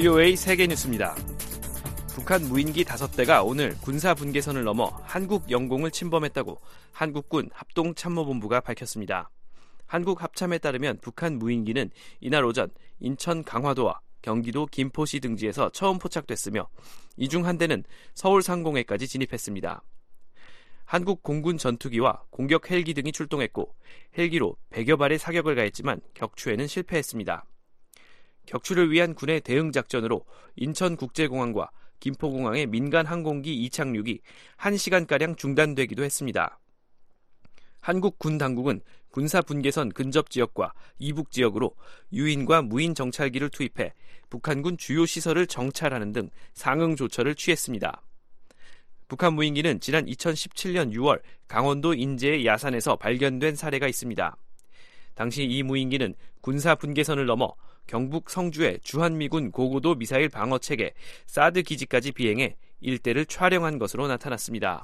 VOA 세계뉴스입니다. 북한 무인기 5대가 오늘 군사 분계선을 넘어 한국 영공을 침범했다고 한국군 합동참모본부가 밝혔습니다. 한국 합참에 따르면 북한 무인기는 이날 오전 인천 강화도와 경기도 김포시 등지에서 처음 포착됐으며 이 중 한 대는 서울 상공회까지 진입했습니다. 한국 공군 전투기와 공격 헬기 등이 출동했고 헬기로 100여 발의 사격을 가했지만 격추에는 실패했습니다. 격추를 위한 군의 대응 작전으로 인천국제공항과 김포공항의 민간 항공기 이착륙이 1시간가량 중단되기도 했습니다. 한국 군 당국은 군사 분계선 근접 지역과 이북 지역으로 유인과 무인 정찰기를 투입해 북한군 주요 시설을 정찰하는 등 상응 조처를 취했습니다. 북한 무인기는 지난 2017년 6월 강원도 인제의 야산에서 발견된 사례가 있습니다. 당시 이 무인기는 군사 분계선을 넘어 경북 성주의 주한미군 고고도 미사일 방어체계 사드 기지까지 비행해 일대를 촬영한 것으로 나타났습니다.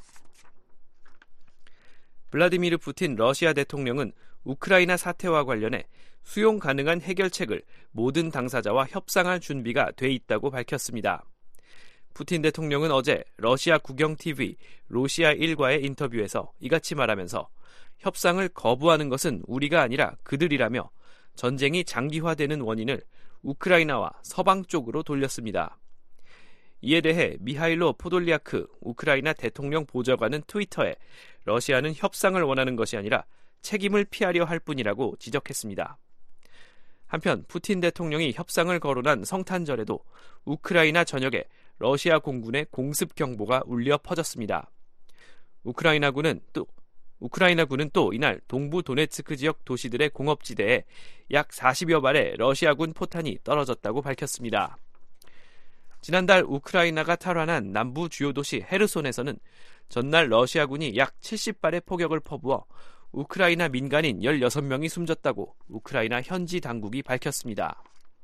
블라디미르 푸틴 러시아 대통령은 우크라이나 사태와 관련해 수용 가능한 해결책을 모든 당사자와 협상할 준비가 돼 있다고 밝혔습니다. 푸틴 대통령은 어제 러시아 국영TV 로시아 1과의 인터뷰에서 이같이 말하면서 협상을 거부하는 것은 우리가 아니라 그들이라며 전쟁이 장기화되는 원인을 우크라이나와 서방 쪽으로 돌렸습니다. 이에 대해 미하일로 포돌리아크 우크라이나 대통령 보좌관은 트위터에 러시아는 협상을 원하는 것이 아니라 책임을 피하려 할 뿐이라고 지적했습니다. 한편 푸틴 대통령이 협상을 거론한 성탄절에도 우크라이나 전역에 러시아 공군의 공습 경보가 울려 퍼졌습니다. 우크라이나군은 또 이날 동부 도네츠크 지역 도시들의 공업지대에 약 40여 발의 러시아군 포탄이 떨어졌다고 밝혔습니다. 지난달 우크라이나가 탈환한 남부 주요 도시 헤르손에서는 전날 러시아군이 약 70발의 포격을 퍼부어 우크라이나 민간인 16명이 숨졌다고 우크라이나 현지 당국이 밝혔습니다.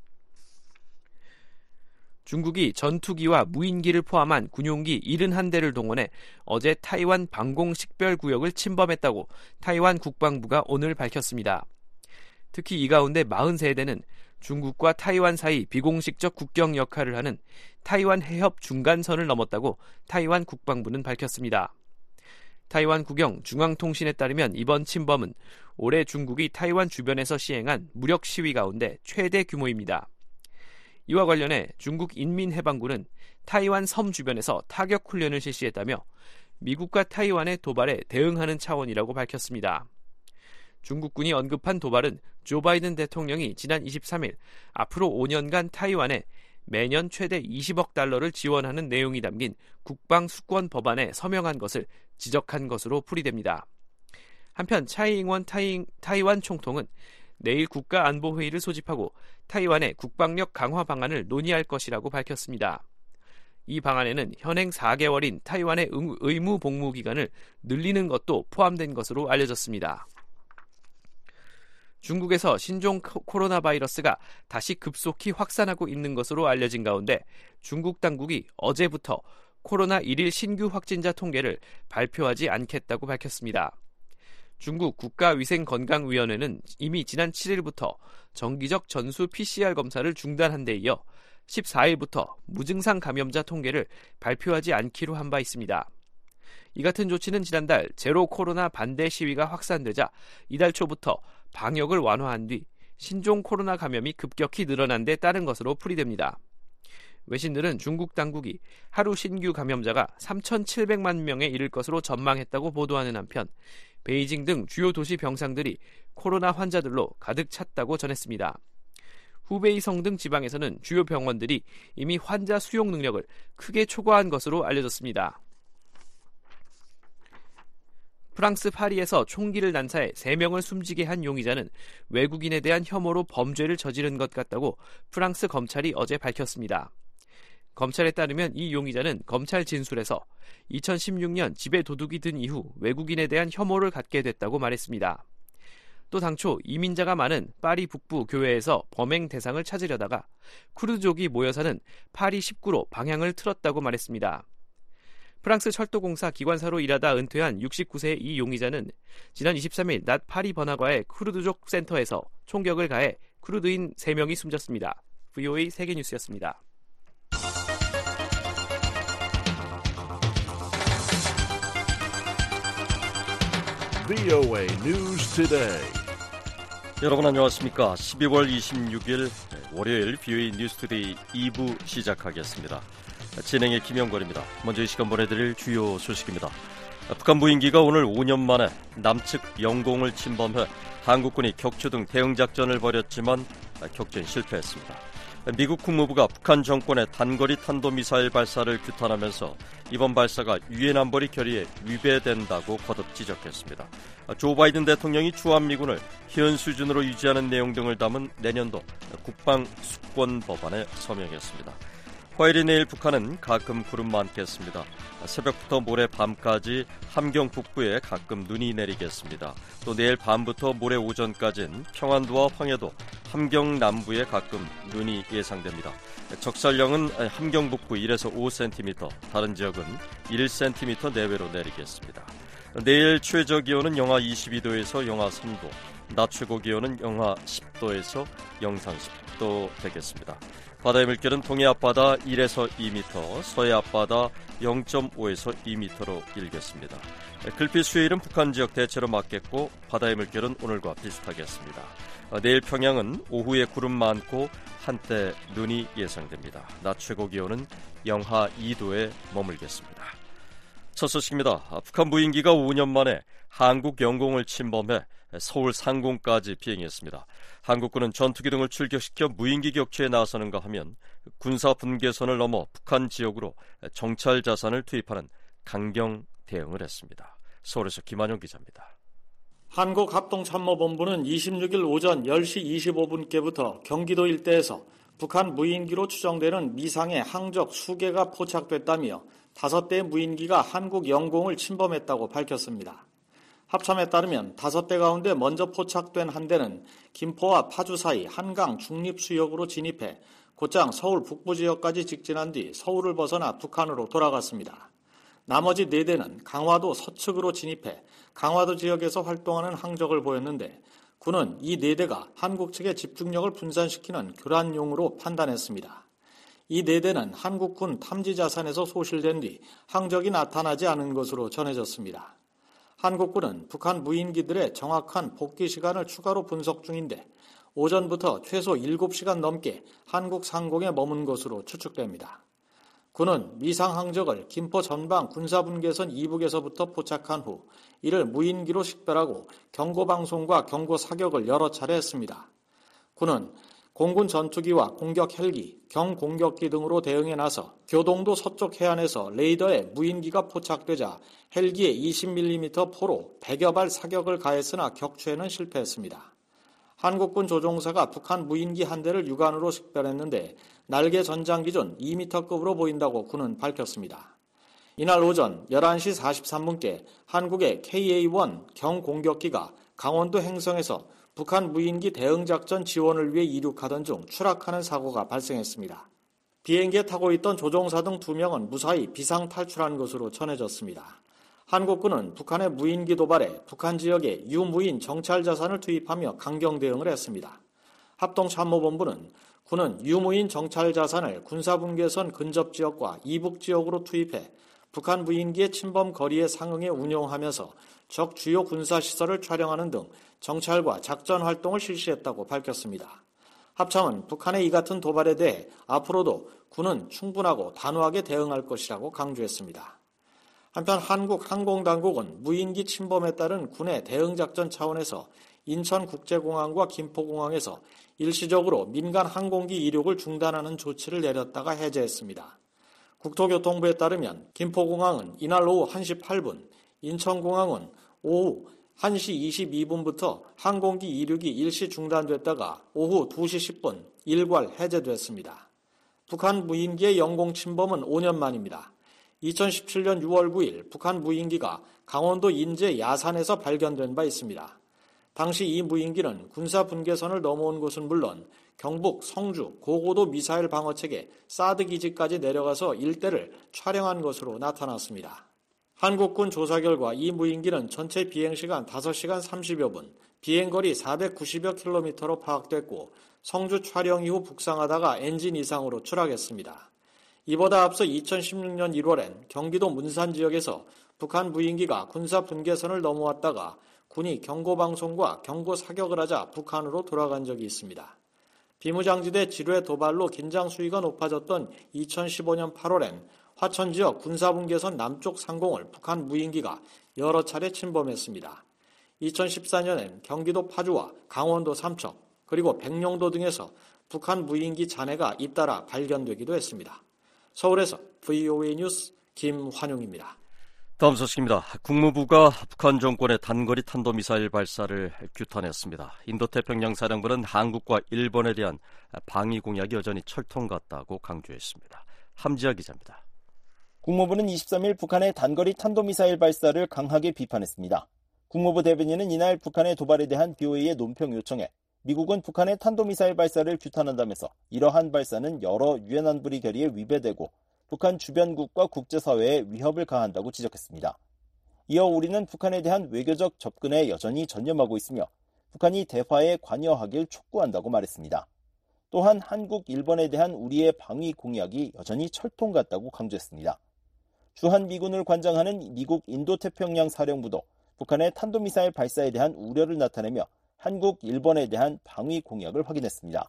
중국이 전투기와 무인기를 포함한 군용기 71대를 동원해 어제 타이완 방공식별구역을 침범했다고 타이완 국방부가 오늘 밝혔습니다. 특히 이 가운데 43대는 중국과 타이완 사이 비공식적 국경 역할을 하는 타이완 해협 중간선을 넘었다고 타이완 국방부는 밝혔습니다. 타이완 국영 중앙통신에 따르면 이번 침범은 올해 중국이 타이완 주변에서 시행한 무력 시위 가운데 최대 규모입니다. 이와 관련해 중국 인민해방군은 타이완 섬 주변에서 타격 훈련을 실시했다며 미국과 타이완의 도발에 대응하는 차원이라고 밝혔습니다. 중국군이 언급한 도발은 조 바이든 대통령이 지난 23일 앞으로 5년간 타이완에 매년 최대 20억 달러를 지원하는 내용이 담긴 국방 수권 법안에 서명한 것을 지적한 것으로 풀이됩니다. 한편 차이잉원 타이완 총통은 내일 국가안보회의를 소집하고 타이완의 국방력 강화 방안을 논의할 것이라고 밝혔습니다. 이 방안에는 현행 4개월인 타이완의 의무 복무 기간을 늘리는 것도 포함된 것으로 알려졌습니다. 중국에서 신종 코로나 바이러스가 다시 급속히 확산하고 있는 것으로 알려진 가운데 중국 당국이 어제부터 코로나 1일 신규 확진자 통계를 발표하지 않겠다고 밝혔습니다. 중국 국가위생건강위원회는 이미 지난 7일부터 정기적 전수 PCR 검사를 중단한 데 이어 14일부터 무증상 감염자 통계를 발표하지 않기로 한 바 있습니다. 이 같은 조치는 지난달 제로 코로나 반대 시위가 확산되자 이달 초부터 방역을 완화한 뒤 신종 코로나 감염이 급격히 늘어난 데 따른 것으로 풀이됩니다. 외신들은 중국 당국이 하루 신규 감염자가 3,700만 명에 이를 것으로 전망했다고 보도하는 한편 베이징 등 주요 도시 병상들이 코로나 환자들로 가득 찼다고 전했습니다. 후베이성 등 지방에서는 주요 병원들이 이미 환자 수용 능력을 크게 초과한 것으로 알려졌습니다. 프랑스 파리에서 총기를 난사해 3명을 숨지게 한 용의자는 외국인에 대한 혐오로 범죄를 저지른 것 같다고 프랑스 검찰이 어제 밝혔습니다. 검찰에 따르면 이 용의자는 검찰 진술에서 2016년 집에 도둑이 든 이후 외국인에 대한 혐오를 갖게 됐다고 말했습니다. 또 당초 이민자가 많은 파리 북부 교회에서 범행 대상을 찾으려다가 쿠르드족이 모여 사는 파리 19로 방향을 틀었다고 말했습니다. 프랑스 철도공사 기관사로 일하다 은퇴한 69세의 이 용의자는 지난 23일 낮 파리 번화가의 쿠르드족 센터에서 총격을 가해 쿠르드인 3명이 숨졌습니다. VOA 세계뉴스였습니다. VOA News Today. 여러분 안녕하십니까? 12월 26일 월요일 VOA News Today 2부 시작하겠습니다. 진행의 김영걸입니다. 먼저 이 시간 보내드릴 주요 소식입니다. 북한 무인기가 오늘 5년 만에 남측 영공을 침범해 한국군이 격추 등 대응작전을 벌였지만 격전이 실패했습니다. 미국 국무부가 북한 정권의 단거리 탄도미사일 발사를 규탄하면서 이번 발사가 유엔 안보리 결의에 위배된다고 거듭 지적했습니다. 조 바이든 대통령이 주한미군을 현 수준으로 유지하는 내용 등을 담은 내년도 국방 수권 법안에 서명했습니다. 화요일이 내일 북한은 가끔 구름 많겠습니다. 새벽부터 모레 밤까지 함경 북부에 가끔 눈이 내리겠습니다. 또 내일 밤부터 모레 오전까지는 평안도와 황해도, 함경 남부에 가끔 눈이 예상됩니다. 적설량은 함경 북부 1에서 5cm, 다른 지역은 1cm 내외로 내리겠습니다. 내일 최저 기온은 영하 22도에서 영하 3도, 낮 최고 기온은 영하 10도에서 영상 10도 되겠습니다. 바다의 물결은 동해 앞바다 1에서 2m, 서해 앞바다 0.5에서 2m로 일겠습니다. 글피 수요일은 북한 지역 대체로 맞겠고 바다의 물결은 오늘과 비슷하겠습니다. 내일 평양은 오후에 구름 많고 한때 눈이 예상됩니다. 낮 최고 기온은 영하 2도에 머물겠습니다. 첫 소식입니다. 북한 무인기가 5년 만에 한국 영공을 침범해 서울 상공까지 비행했습니다. 한국군은 전투기 등을 출격시켜 무인기 격추에 나서는가 하면 군사 분계선을 넘어 북한 지역으로 정찰 자산을 투입하는 강경 대응을 했습니다. 서울에서 김한용 기자입니다. 한국합동참모본부는 26일 오전 10시 25분께부터 경기도 일대에서 북한 무인기로 추정되는 미상의 항적 수개가 포착됐다며 5대의 무인기가 한국 영공을 침범했다고 밝혔습니다. 합참에 따르면 5대 가운데 먼저 포착된 한 대는 김포와 파주 사이 한강 중립수역으로 진입해 곧장 서울 북부 지역까지 직진한 뒤 서울을 벗어나 북한으로 돌아갔습니다. 나머지 4대는 강화도 서측으로 진입해 강화도 지역에서 활동하는 항적을 보였는데 군은 이 4대가 한국 측의 집중력을 분산시키는 교란용으로 판단했습니다. 이 4대는 한국군 탐지자산에서 소실된 뒤 항적이 나타나지 않은 것으로 전해졌습니다. 한국군은 북한 무인기들의 정확한 복귀 시간을 추가로 분석 중인데 오전부터 최소 7시간 넘게 한국 상공에 머문 것으로 추측됩니다. 군은 미상 항적을 김포 전방 군사분계선 이북에서부터 포착한 후 이를 무인기로 식별하고 경고방송과 경고사격을 여러 차례 했습니다. 군은 공군 전투기와 공격 헬기, 경공격기 등으로 대응에 나서 교동도 서쪽 해안에서 레이더에 무인기가 포착되자 헬기에 20mm 포로 100여 발 사격을 가했으나 격추에는 실패했습니다. 한국군 조종사가 북한 무인기 한 대를 육안으로 식별했는데 날개 전장 기준 2m급으로 보인다고 군은 밝혔습니다. 이날 오전 11시 43분께 한국의 KA-1 경공격기가 강원도 행성에서 북한 무인기 대응작전 지원을 위해 이륙하던 중 추락하는 사고가 발생했습니다. 비행기에 타고 있던 조종사 등 2명은 무사히 비상 탈출한 것으로 전해졌습니다. 한국군은 북한의 무인기 도발에 북한 지역에 유무인 정찰 자산을 투입하며 강경 대응을 했습니다. 합동참모본부는 군은 유무인 정찰 자산을 군사분계선 근접 지역과 이북 지역으로 투입해 북한 무인기의 침범 거리에 상응해 운용하면서 적 주요 군사시설을 촬영하는 등 정찰과 작전 활동을 실시했다고 밝혔습니다. 합참은 북한의 이 같은 도발에 대해 앞으로도 군은 충분하고 단호하게 대응할 것이라고 강조했습니다. 한편 한국항공당국은 무인기 침범에 따른 군의 대응작전 차원에서 인천국제공항과 김포공항에서 일시적으로 민간 항공기 이륙을 중단하는 조치를 내렸다가 해제했습니다. 국토교통부에 따르면 김포공항은 이날 오후 1시 8분, 인천공항은 오후 1시 22분부터 항공기 이륙이 일시 중단됐다가 오후 2시 10분 일괄 해제됐습니다. 북한 무인기의 영공 침범은 5년 만입니다. 2017년 6월 9일 북한 무인기가 강원도 인제 야산에서 발견된 바 있습니다. 당시 이 무인기는 군사 분계선을 넘어온 것은 물론 경북 성주 고고도 미사일 방어체계 사드 기지까지 내려가서 일대를 촬영한 것으로 나타났습니다. 한국군 조사 결과 이 무인기는 전체 비행시간 5시간 30여 분, 비행거리 490여 킬로미터로 파악됐고 성주 촬영 이후 북상하다가 엔진 이상으로 추락했습니다. 이보다 앞서 2016년 1월엔 경기도 문산 지역에서 북한 무인기가 군사 분계선을 넘어왔다가 군이 경고방송과 경고사격을 하자 북한으로 돌아간 적이 있습니다. 비무장지대 지뢰 도발로 긴장 수위가 높아졌던 2015년 8월엔 화천 지역 군사분계선 남쪽 상공을 북한 무인기가 여러 차례 침범했습니다. 2014년엔 경기도 파주와 강원도 삼척 그리고 백령도 등에서 북한 무인기 잔해가 잇따라 발견되기도 했습니다. 서울에서 VOA 뉴스 김환용입니다. 다음 소식입니다. 국무부가 북한 정권의 단거리 탄도미사일 발사를 규탄했습니다. 인도태평양사령부는 한국과 일본에 대한 방위 공약이 여전히 철통 같다고 강조했습니다. 함지아 기자입니다. 국무부는 23일 북한의 단거리 탄도미사일 발사를 강하게 비판했습니다. 국무부 대변인은 이날 북한의 도발에 대한 BOA의 논평 요청에 미국은 북한의 탄도미사일 발사를 규탄한다면서 이러한 발사는 여러 유엔 안보리 결의에 위배되고 북한 주변국과 국제사회에 위협을 가한다고 지적했습니다. 이어 우리는 북한에 대한 외교적 접근에 여전히 전념하고 있으며 북한이 대화에 관여하길 촉구한다고 말했습니다. 또한 한국, 일본에 대한 우리의 방위 공약이 여전히 철통 같다고 강조했습니다. 주한미군을 관장하는 미국 인도태평양 사령부도 북한의 탄도미사일 발사에 대한 우려를 나타내며 한국, 일본에 대한 방위 공약을 확인했습니다.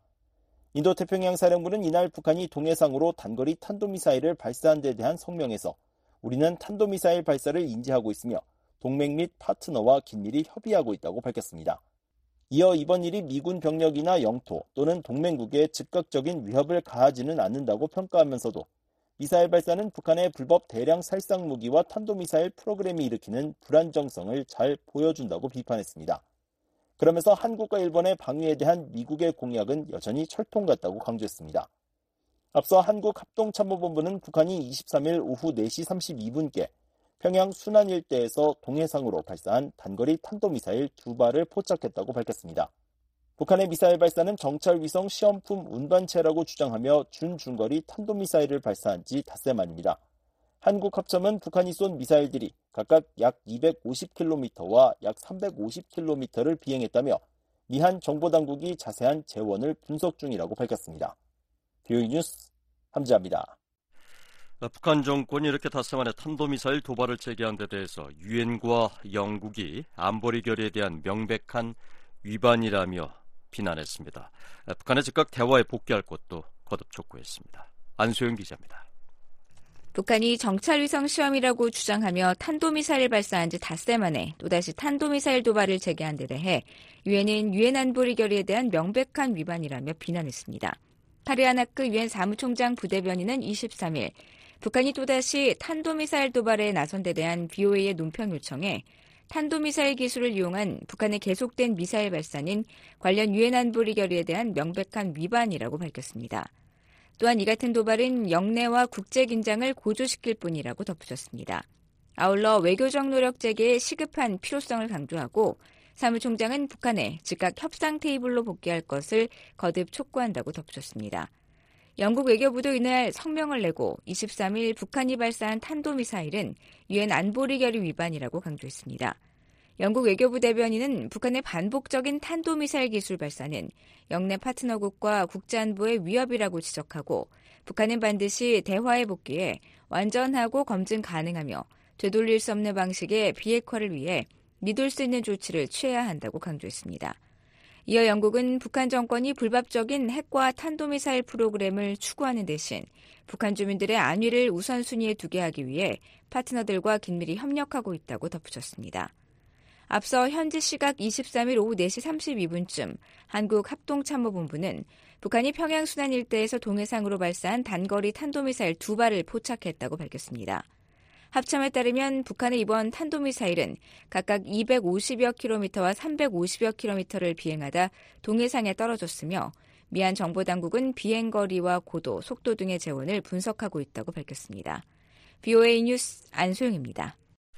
인도태평양 사령부는 이날 북한이 동해상으로 단거리 탄도미사일을 발사한 데 대한 성명에서 우리는 탄도미사일 발사를 인지하고 있으며 동맹 및 파트너와 긴밀히 협의하고 있다고 밝혔습니다. 이어 이번 일이 미군 병력이나 영토 또는 동맹국에 즉각적인 위협을 가하지는 않는다고 평가하면서도 미사일 발사는 북한의 불법 대량 살상 무기와 탄도미사일 프로그램이 일으키는 불안정성을 잘 보여준다고 비판했습니다. 그러면서 한국과 일본의 방위에 대한 미국의 공약은 여전히 철통 같다고 강조했습니다. 앞서 한국합동참모본부는 북한이 23일 오후 4시 32분께 평양 순안 일대에서 동해상으로 발사한 단거리 탄도미사일 2발을 포착했다고 밝혔습니다. 북한의 미사일 발사는 정찰위성 시험품 운반체라고 주장하며 준중거리 탄도미사일을 발사한 지 닷새 만입니다. 한국합참은 북한이 쏜 미사일들이 각각 약 250km와 약 350km를 비행했다며 미한 정보당국이 자세한 재원을 분석 중이라고 밝혔습니다. VOA 뉴스 함지아입니다. 북한 정권이 이렇게 닷새 만에 탄도미사일 도발을 제기한 데 대해서 유엔과 영국이 안보리 결의에 대한 명백한 위반이라며 비난했습니다. 북한의 즉각 대화에 복귀할 것도 거듭 촉구했습니다. 안소영 기자입니다. 북한이 정찰위성 시험이라고 주장하며 탄도미사일을 발사한 지 닷새 만에 또다시 탄도미사일 도발을 제기한 데 대해 유엔은 유엔 안보리 결의에 대한 명백한 위반이라며 비난했습니다. 파리아나크 유엔 사무총장 부대변인은 23일 북한이 또다시 탄도미사일 도발에 나선 데 대한 BOA의 논평 요청에 탄도미사일 기술을 이용한 북한의 계속된 미사일 발사는 관련 유엔 안보리 결의에 대한 명백한 위반이라고 밝혔습니다. 또한 이 같은 도발은 영내와 국제 긴장을 고조시킬 뿐이라고 덧붙였습니다. 아울러 외교적 노력 재개의 시급한 필요성을 강조하고 사무총장은 북한에 즉각 협상 테이블로 복귀할 것을 거듭 촉구한다고 덧붙였습니다. 영국 외교부도 이날 성명을 내고 23일 북한이 발사한 탄도미사일은 유엔 안보리 결의 위반이라고 강조했습니다. 영국 외교부 대변인은 북한의 반복적인 탄도미사일 기술 발사는 영내 파트너국과 국제안보의 위협이라고 지적하고 북한은 반드시 대화에 복귀해 완전하고 검증 가능하며 되돌릴 수 없는 방식의 비핵화를 위해 믿을 수 있는 조치를 취해야 한다고 강조했습니다. 이어 영국은 북한 정권이 불법적인 핵과 탄도미사일 프로그램을 추구하는 대신 북한 주민들의 안위를 우선순위에 두게 하기 위해 파트너들과 긴밀히 협력하고 있다고 덧붙였습니다. 앞서 현지 시각 23일 오후 4시 32분쯤 한국합동참모본부는 북한이 평양 순안 일대에서 동해상으로 발사한 단거리 탄도미사일 2발을 포착했다고 밝혔습니다. 합참에 따르면 북한의 이번 탄도미사일은 각각 250여 킬로미터와 350여 킬로미터를 비행하다 동해상에 떨어졌으며 미얀 정보당국은 비행거리와 고도, 속도 등의 재원을 분석하고 있다고 밝혔습니다. BOA 뉴스 안소영입니다.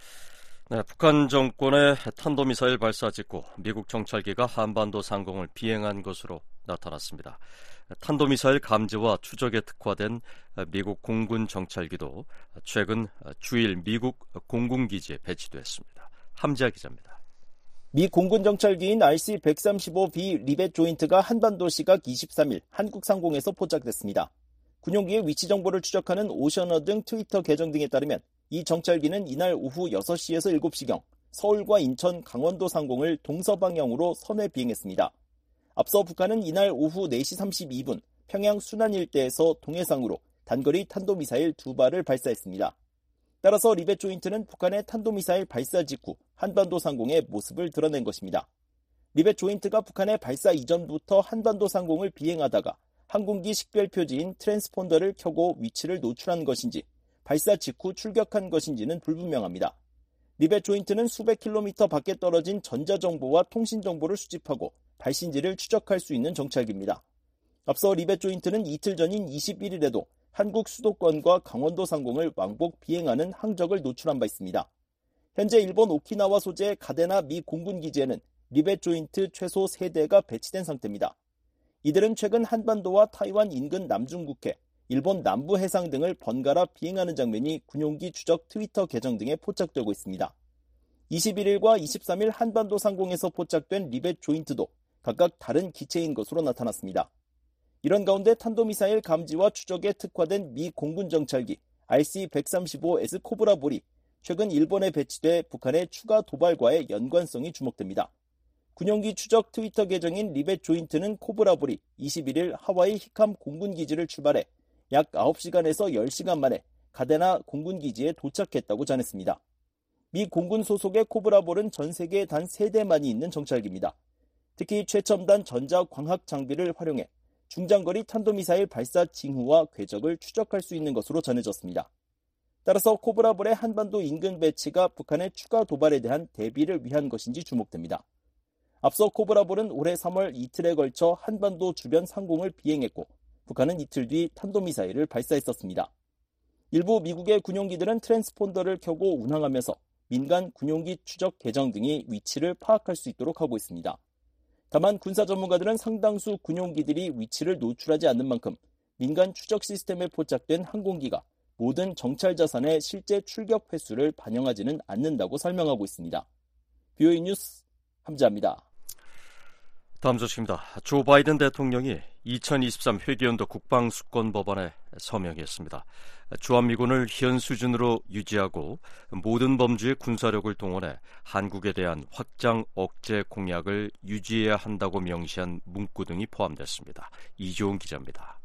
네, 북한 정권의 탄도미사일 발사 직후 미국 정찰기가 한반도 상공을 비행한 것으로 나타났습니다. 탄도미사일 감지와 추적에 특화된 미국 공군 정찰기도 최근 주일 미국 공군기지에 배치됐습니다. 함지아 기자입니다. 미 공군 정찰기인 RC-135B 리벳 조인트가 한반도 시각 23일 한국 상공에서 포착됐습니다. 군용기의 위치 정보를 추적하는 오셔너 등 트위터 계정 등에 따르면 이 정찰기는 이날 오후 6시에서 7시경 서울과 인천, 강원도 상공을 동서방향으로 선회 비행했습니다. 앞서 북한은 이날 오후 4시 32분 평양 순안 일대에서 동해상으로 단거리 탄도미사일 2발을 발사했습니다. 따라서 리벳 조인트는 북한의 탄도미사일 발사 직후 한반도 상공의 모습을 드러낸 것입니다. 리벳 조인트가 북한의 발사 이전부터 한반도 상공을 비행하다가 항공기 식별 표지인 트랜스폰더를 켜고 위치를 노출한 것인지 발사 직후 출격한 것인지는 불분명합니다. 리벳 조인트는 수백 킬로미터 밖에 떨어진 전자정보와 통신정보를 수집하고 발신지를 추적할 수 있는 정찰기입니다. 앞서 리벳 조인트는 이틀 전인 21일에도 한국 수도권과 강원도 상공을 왕복 비행하는 항적을 노출한 바 있습니다. 현재 일본 오키나와 소재의 가데나 미 공군기지에는 리벳 조인트 최소 3대가 배치된 상태입니다. 이들은 최근 한반도와 타이완 인근 남중국해, 일본 남부 해상 등을 번갈아 비행하는 장면이 군용기 추적 트위터 계정 등에 포착되고 있습니다. 21일과 23일 한반도 상공에서 포착된 리벳 조인트도 각각 다른 기체인 것으로 나타났습니다. 이런 가운데 탄도미사일 감지와 추적에 특화된 미 공군 정찰기 RC-135S 코브라볼이 최근 일본에 배치돼 북한의 추가 도발과의 연관성이 주목됩니다. 군용기 추적 트위터 계정인 리벳 조인트는 코브라볼이 21일 하와이 히캄 공군기지를 출발해 약 9시간에서 10시간 만에 가데나 공군기지에 도착했다고 전했습니다. 미 공군 소속의 코브라볼은 전 세계에 단 3대만이 있는 정찰기입니다. 특히 최첨단 전자광학 장비를 활용해 중장거리 탄도미사일 발사 징후와 궤적을 추적할 수 있는 것으로 전해졌습니다. 따라서 코브라볼의 한반도 인근 배치가 북한의 추가 도발에 대한 대비를 위한 것인지 주목됩니다. 앞서 코브라볼은 올해 3월 이틀에 걸쳐 한반도 주변 상공을 비행했고 북한은 이틀 뒤 탄도미사일을 발사했었습니다. 일부 미국의 군용기들은 트랜스폰더를 켜고 운항하면서 민간 군용기 추적 계정 등이 위치를 파악할 수 있도록 하고 있습니다. 다만 군사 전문가들은 상당수 군용기들이 위치를 노출하지 않는 만큼 민간 추적 시스템에 포착된 항공기가 모든 정찰 자산의 실제 출격 횟수를 반영하지는 않는다고 설명하고 있습니다. BOA 뉴스 함지아입니다. 다음 소식입니다. 조 바이든 대통령이 2023 회계연도 국방수권법안에 서명했습니다. 주한미군을 현 수준으로 유지하고 모든 범주의 군사력을 동원해 한국에 대한 확장 억제 공약을 유지해야 한다고 명시한 문구 등이 포함됐습니다. 이조은 기자입니다.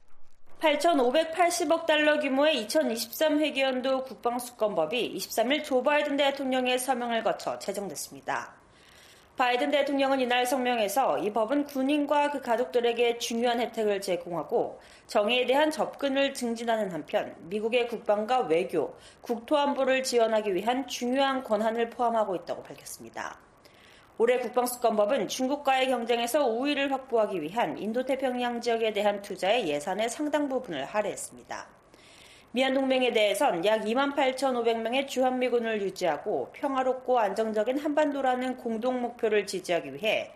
8,580억 달러 규모의 2023 회계연도 국방수권법이 23일 조 바이든 대통령의 서명을 거쳐 제정됐습니다. 바이든 대통령은 이날 성명에서 이 법은 군인과 그 가족들에게 중요한 혜택을 제공하고 정의에 대한 접근을 증진하는 한편 미국의 국방과 외교, 국토안보를 지원하기 위한 중요한 권한을 포함하고 있다고 밝혔습니다. 올해 국방수권법은 중국과의 경쟁에서 우위를 확보하기 위한 인도태평양 지역에 대한 투자의 예산의 상당 부분을 할애했습니다. 미한동맹에 대해선 약 28,500명의 주한미군을 유지하고 평화롭고 안정적인 한반도라는 공동 목표를 지지하기 위해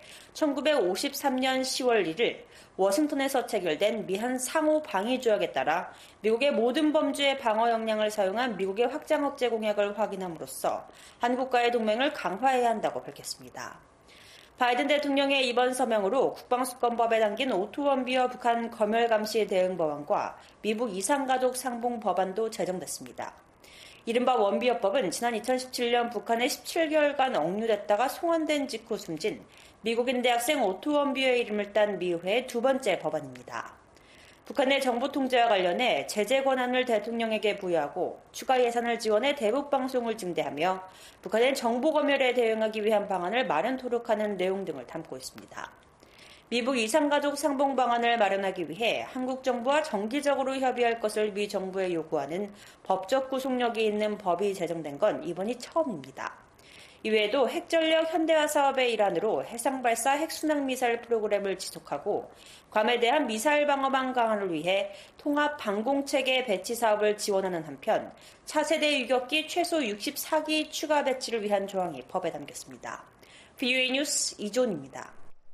1953년 10월 1일 워싱턴에서 체결된 미한 상호 방위 조약에 따라 미국의 모든 범주의 방어 역량을 사용한 미국의 확장 억제 공약을 확인함으로써 한국과의 동맹을 강화해야 한다고 밝혔습니다. 바이든 대통령의 이번 서명으로 국방수권법에 담긴 오토원비어 북한 검열감시 대응 법안과 미국 이산가족 상봉 법안도 제정됐습니다. 이른바 원비어법은 지난 2017년 북한에 17개월간 억류됐다가 송환된 직후 숨진 미국인 대학생 오토원비어의 이름을 딴 미의회의 두 번째 법안입니다. 북한의 정부 통제와 관련해 제재 권한을 대통령에게 부여하고 추가 예산을 지원해 대북 방송을 증대하며 북한의 정보 검열에 대응하기 위한 방안을 마련토록 하는 내용 등을 담고 있습니다. 미국 이산가족 상봉 방안을 마련하기 위해 한국 정부와 정기적으로 협의할 것을 미 정부에 요구하는 법적 구속력이 있는 법이 제정된 건 이번이 처음입니다. 이외에도 핵전력 현대화 사업의 일환으로 해상발사 핵순항미사일 프로그램을 지속하고 괌에 대한 미사일 방어망 강화를 위해 통합 방공체계 배치 사업을 지원하는 한편 차세대 유격기 최소 64기 추가 배치를 위한 조항이 법에 담겼습니다. BOA 뉴스 이존입니다.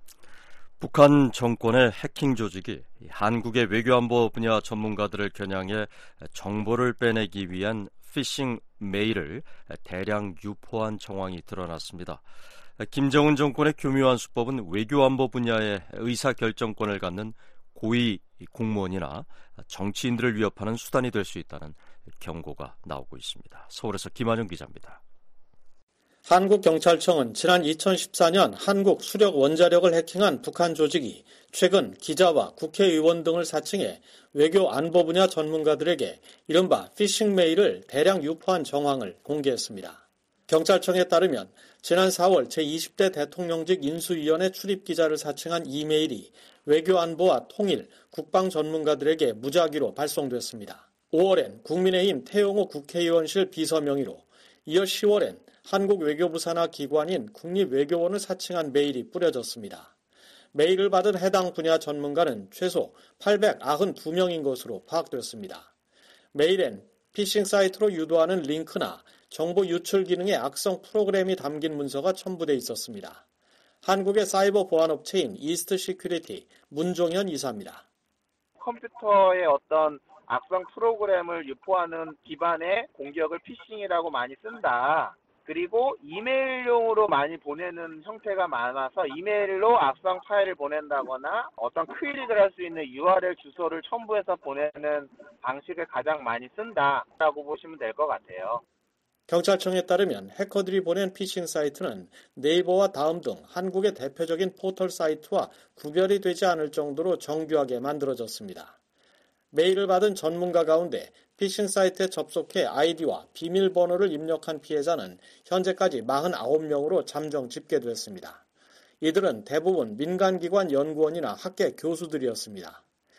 북한 정권의 해킹 조직이 한국의 외교안보 분야 전문가들을 겨냥해 정보를 빼내기 위한 피싱 메일을 대량 유포한 정황이 드러났습니다. 김정은 정권의 교묘한 수법은 외교안보 분야의 의사결정권을 갖는 고위 공무원이나 정치인들을 위협하는 수단이 될 수 있다는 경고가 나오고 있습니다. 서울에서 김한영 기자입니다. 한국경찰청은 지난 2014년 한국 수력 원자력을 해킹한 북한 조직이 최근 기자와 국회의원 등을 사칭해 외교 안보 분야 전문가들에게 이른바 피싱 메일을 대량 유포한 정황을 공개했습니다. 경찰청에 따르면 지난 4월 제20대 대통령직 인수위원회 출입기자를 사칭한 이메일이 외교 안보와 통일, 국방 전문가들에게 무작위로 발송됐습니다. 5월엔 국민의힘 태용호 국회의원실 비서 명의로, 이어 10월엔 한국 외교부 산하 기관인 국립외교원을 사칭한 메일이 뿌려졌습니다. 메일을 받은 해당 분야 전문가는 최소 892명인 것으로 파악됐습니다. 메일엔 피싱 사이트로 유도하는 링크나 정보 유출 기능의 악성 프로그램이 담긴 문서가 첨부돼 있었습니다. 한국의 사이버 보안업체인 이스트 시큐리티 문종현 이사입니다. 컴퓨터의 어떤 악성 프로그램을 유포하는 기반의 공격을 피싱이라고 많이 쓴다. 그리고 이메일용으로 많이 보내는 형태가 많아서 이메일로 악성 파일을 보낸다거나 어떤 클릭을 할 수 있는 URL 주소를 첨부해서 보내는 방식을 가장 많이 쓴다라고 보시면 될 것 같아요. 경찰청에 따르면 해커들이 보낸 피싱 사이트는 네이버와 다음 등 한국의 대표적인 포털 사이트와 구별이 되지 않을 정도로 정교하게 만들어졌습니다. 메일을 받은 전문가 가운데 피싱 사이트에 접속해 아이디와 비밀번호를 입력한 피해자는 현재까지 49명으로 잠정 집계됐습니다. 이들은 대부분 민간기관 연구원이나 학계 교수들이었습니다.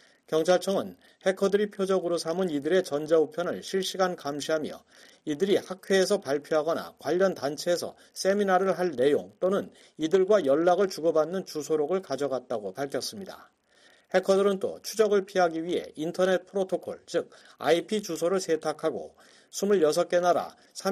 경찰청은 해커들이 표적으로 삼은 이들의 전자우편을 실시간 감시하며 이들이 학회에서 발표하거나 관련 단체에서 세미나를 할 내용 또는 이들과 연락을 주고받는 주소록을 가져갔다고 밝혔습니다. 해커들은 또 추적을 피하기 위해 인터넷 프로토콜, 즉 IP 주소를 세탁하고 26개 나라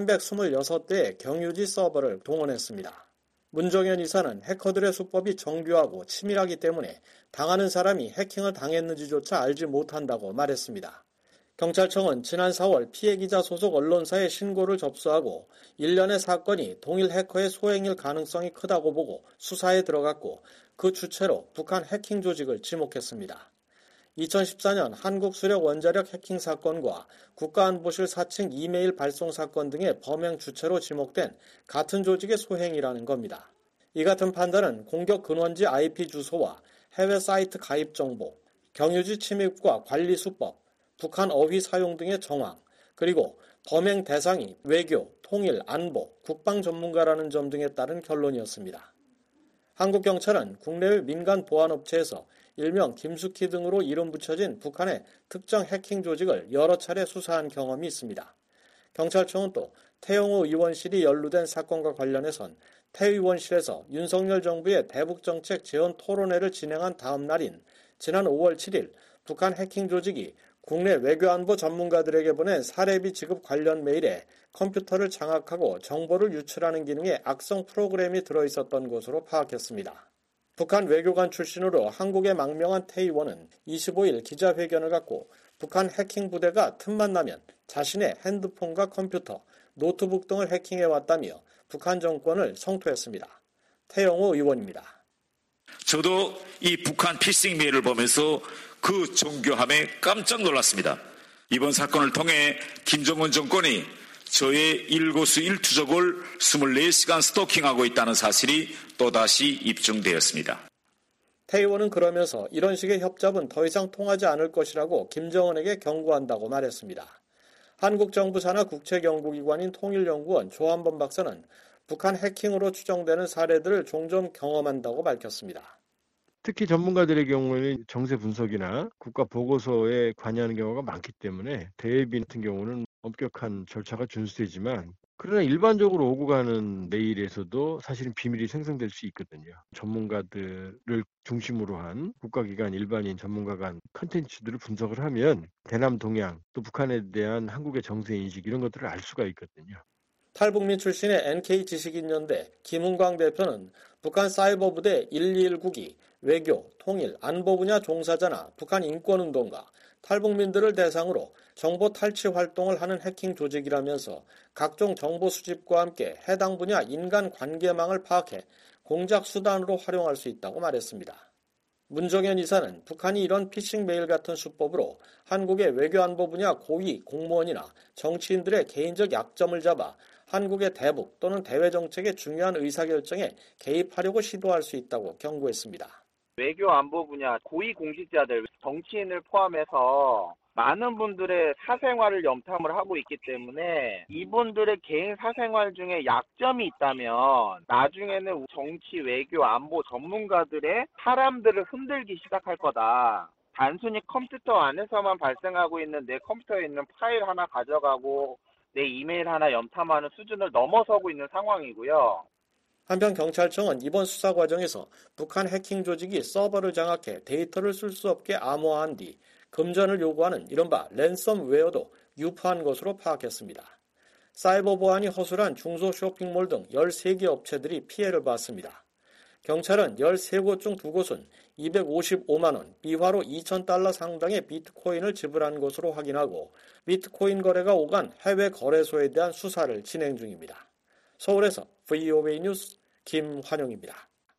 326대의 경유지 서버를 동원했습니다. 문종현 이사는 해커들의 수법이 정교하고 치밀하기 때문에 당하는 사람이 해킹을 당했는지조차 알지 못한다고 말했습니다. 경찰청은 지난 4월 피해기자 소속 언론사의 신고를 접수하고 일련의 사건이 동일 해커의 소행일 가능성이 크다고 보고 수사에 들어갔고 그 주체로 북한 해킹 조직을 지목했습니다. 2014년 한국 수력 원자력 해킹 사건과 국가안보실 사칭 이메일 발송 사건 등의 범행 주체로 지목된 같은 조직의 소행이라는 겁니다. 이 같은 판단은 공격 근원지 IP 주소와 해외 사이트 가입 정보, 경유지 침입과 관리 수법, 북한 어휘 사용 등의 정황, 그리고 범행 대상이 외교, 통일, 안보, 국방 전문가라는 점 등에 따른 결론이었습니다. 한국경찰은 국내외 민간 보안업체에서 일명 김숙희 등으로 이름 붙여진 북한의 특정 해킹 조직을 여러 차례 수사한 경험이 있습니다. 경찰청은 또 태용호 의원실이 연루된 사건과 관련해선 태 의원실에서 윤석열 정부의 대북정책 재원 토론회를 진행한 다음 날인 지난 5월 7일 북한 해킹 조직이 국내 외교안보 전문가들에게 보낸 사례비 지급 관련 메일에 컴퓨터를 장악하고 정보를 유출하는 기능의 악성 프로그램이 들어있었던 것으로 파악했습니다. 북한 외교관 출신으로 한국에 망명한 태 의원은 25일 기자회견을 갖고 북한 해킹 부대가 틈만 나면 자신의 핸드폰과 컴퓨터, 노트북 등을 해킹해왔다며 북한 정권을 성토했습니다. 태영호 의원입니다. 저도 이 북한 피싱 메일을 보면서 그 정교함에 깜짝 놀랐습니다. 이번 사건을 통해 김정은 정권이 저의 일거수일투족을 24시간 스토킹하고 있다는 사실이 또다시 입증되었습니다. 태 의원은 그러면서 이런 식의 협잡은 더 이상 통하지 않을 것이라고 김정은에게 경고한다고 말했습니다. 한국 정부 산하 국책연구기관인 통일연구원 조한범 박사는 북한 해킹으로 추정되는 사례들을 종종 경험한다고 밝혔습니다. 특히 전문가들의 경우에는 정세 분석이나 국가 보고서에 관여하는 경우가 많기 때문에 대외비 같은 경우는 엄격한 절차가 준수되지만 그러나 일반적으로 오고 가는 메일에서도 사실은 비밀이 생성될 수 있거든요. 전문가들을 중심으로 한 국가기관, 일반인 전문가 간 컨텐츠들을 분석을 하면 대남 동향, 또 북한에 대한 한국의 정세 인식 이런 것들을 알 수가 있거든요. 탈북민 출신의 NK지식인연대 김은광 대표는 북한 사이버 부대 1219기 외교, 통일, 안보 분야 종사자나 북한 인권운동가, 탈북민들을 대상으로 정보 탈취 활동을 하는 해킹 조직이라면서 각종 정보 수집과 함께 해당 분야 인간 관계망을 파악해 공작 수단으로 활용할 수 있다고 말했습니다. 문종현 이사는 북한이 이런 피싱 메일 같은 수법으로 한국의 외교안보 분야 고위 공무원이나 정치인들의 개인적 약점을 잡아 한국의 대북 또는 대외 정책의 중요한 의사결정에 개입하려고 시도할 수 있다고 경고했습니다. 외교 안보 분야 고위공직자들, 정치인을 포함해서 많은 분들의 사생활을 염탐을 하고 있기 때문에 이분들의 개인 사생활 중에 약점이 있다면 나중에는 정치, 외교, 안보 전문가들의 사람들을 흔들기 시작할 거다. 단순히 컴퓨터 안에서만 발생하고 있는 내 컴퓨터에 있는 파일 하나 가져가고 내 이메일 하나 염탐하는 수준을 넘어서고 있는 상황이고요. 한편 경찰청은 이번 수사 과정에서 북한 해킹 조직이 서버를 장악해 데이터를 쓸 수 없게 암호화한 뒤 금전을 요구하는 이른바 랜섬웨어도 유포한 것으로 파악했습니다. 사이버 보안이 허술한 중소 쇼핑몰 등 13개 업체들이 피해를 봤습니다. 경찰은 13곳 중 2곳은 255만 원, 비화로 $2,000 상당의 비트코인을 지불한 것으로 확인하고 비트코인 거래가 오간 해외 거래소에 대한 수사를 진행 중입니다. 서울에서 VOA 뉴스 김환영입니다.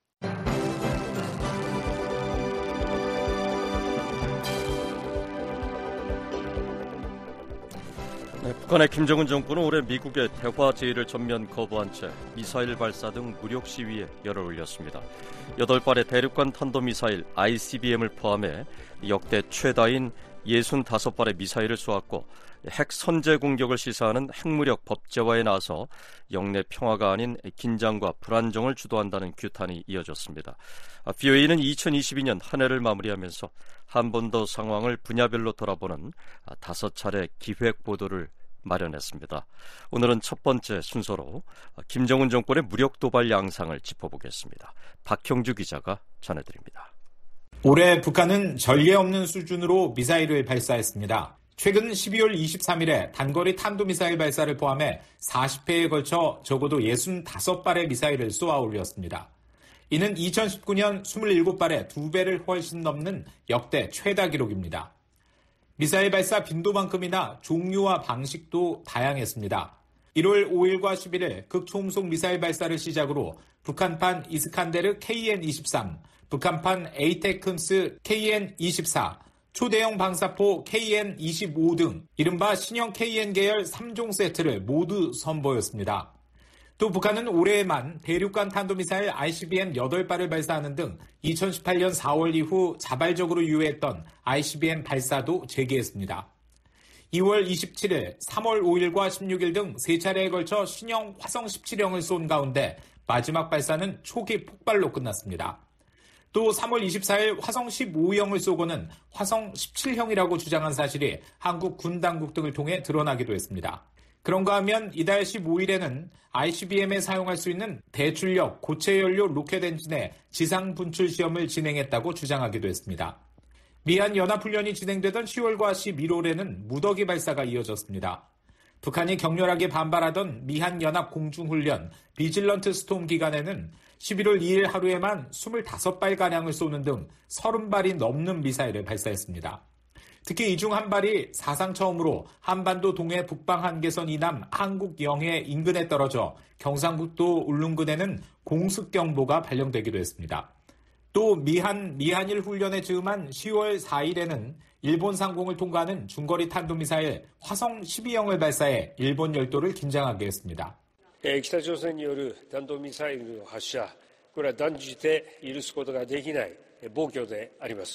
북한의 김정은 정부는 올해 미국의 대화 제의를 전면 거부한 채 미사일 발사 등 무력 시위에 열을 올렸습니다. 8발의 대륙간 탄도미사일 ICBM을 포함해 역대 최다인 65발의 미사일을 쏘았고 핵 선제 공격을 시사하는 핵무력 법제화에 나서 영내 평화가 아닌 긴장과 불안정을 주도한다는 규탄이 이어졌습니다. VOA는 2022년 한 해를 마무리하면서 한반도 상황을 분야별로 돌아보는 5차례 기획 보도를 마련했습니다. 오늘은 첫 번째 순서로 김정은 정권의 무력 도발 양상을 짚어보겠습니다. 박형주 기자가 전해드립니다. 올해 북한은 전례 없는 수준으로 미사일을 발사했습니다. 최근 12월 23일에 단거리 탄도미사일 발사를 포함해 40회에 걸쳐 적어도 65발의 미사일을 쏘아 올렸습니다. 이는 2019년 27발의 2배를 훨씬 넘는 역대 최다 기록입니다. 미사일 발사 빈도만큼이나 종류와 방식도 다양했습니다. 1월 5일과 11일 극초음속 미사일 발사를 시작으로 북한판 이스칸데르 KN-23, 북한판 에이테크스 KN-24, 초대형 방사포 KN-25 등 이른바 신형 KN 계열 3종 세트를 모두 선보였습니다. 또 북한은 올해에만 대륙간 탄도미사일 ICBM 8발을 발사하는 등 2018년 4월 이후 자발적으로 유예했던 ICBM 발사도 재개했습니다. 2월 27일, 3월 5일과 16일 등 3차례에 걸쳐 신형 화성 17형을 쏜 가운데 마지막 발사는 초기 폭발로 끝났습니다. 또 3월 24일 화성 15형을 쏘고는 화성 17형이라고 주장한 사실이 한국 군 당국 등을 통해 드러나기도 했습니다. 그런가 하면 이달 15일에는 ICBM에 사용할 수 있는 대출력 고체 연료 로켓 엔진의 지상 분출 시험을 진행했다고 주장하기도 했습니다. 미한 연합훈련이 진행되던 10월과 11월에는 무더기 발사가 이어졌습니다. 북한이 격렬하게 반발하던 미한 연합 공중훈련 비질런트 스톰 기간에는 11월 2일 하루에만 25발가량을 쏘는 등 30발이 넘는 미사일을 발사했습니다. 특히 이 중 한 발이 사상 처음으로 한반도 동해 북방 한계선 이남 한국 영해 인근에 떨어져 경상북도 울릉군에는 공습경보가 발령되기도 했습니다. 또 미한일 훈련에 즈음한 10월 4일에는 일본 상공을 통과하는 중거리 탄도미사일 화성 12형을 발사해 일본 열도를 긴장하게 했습니다. 北朝鮮による弾道ミサイルの発射、これは断じて許すことができない暴挙であります。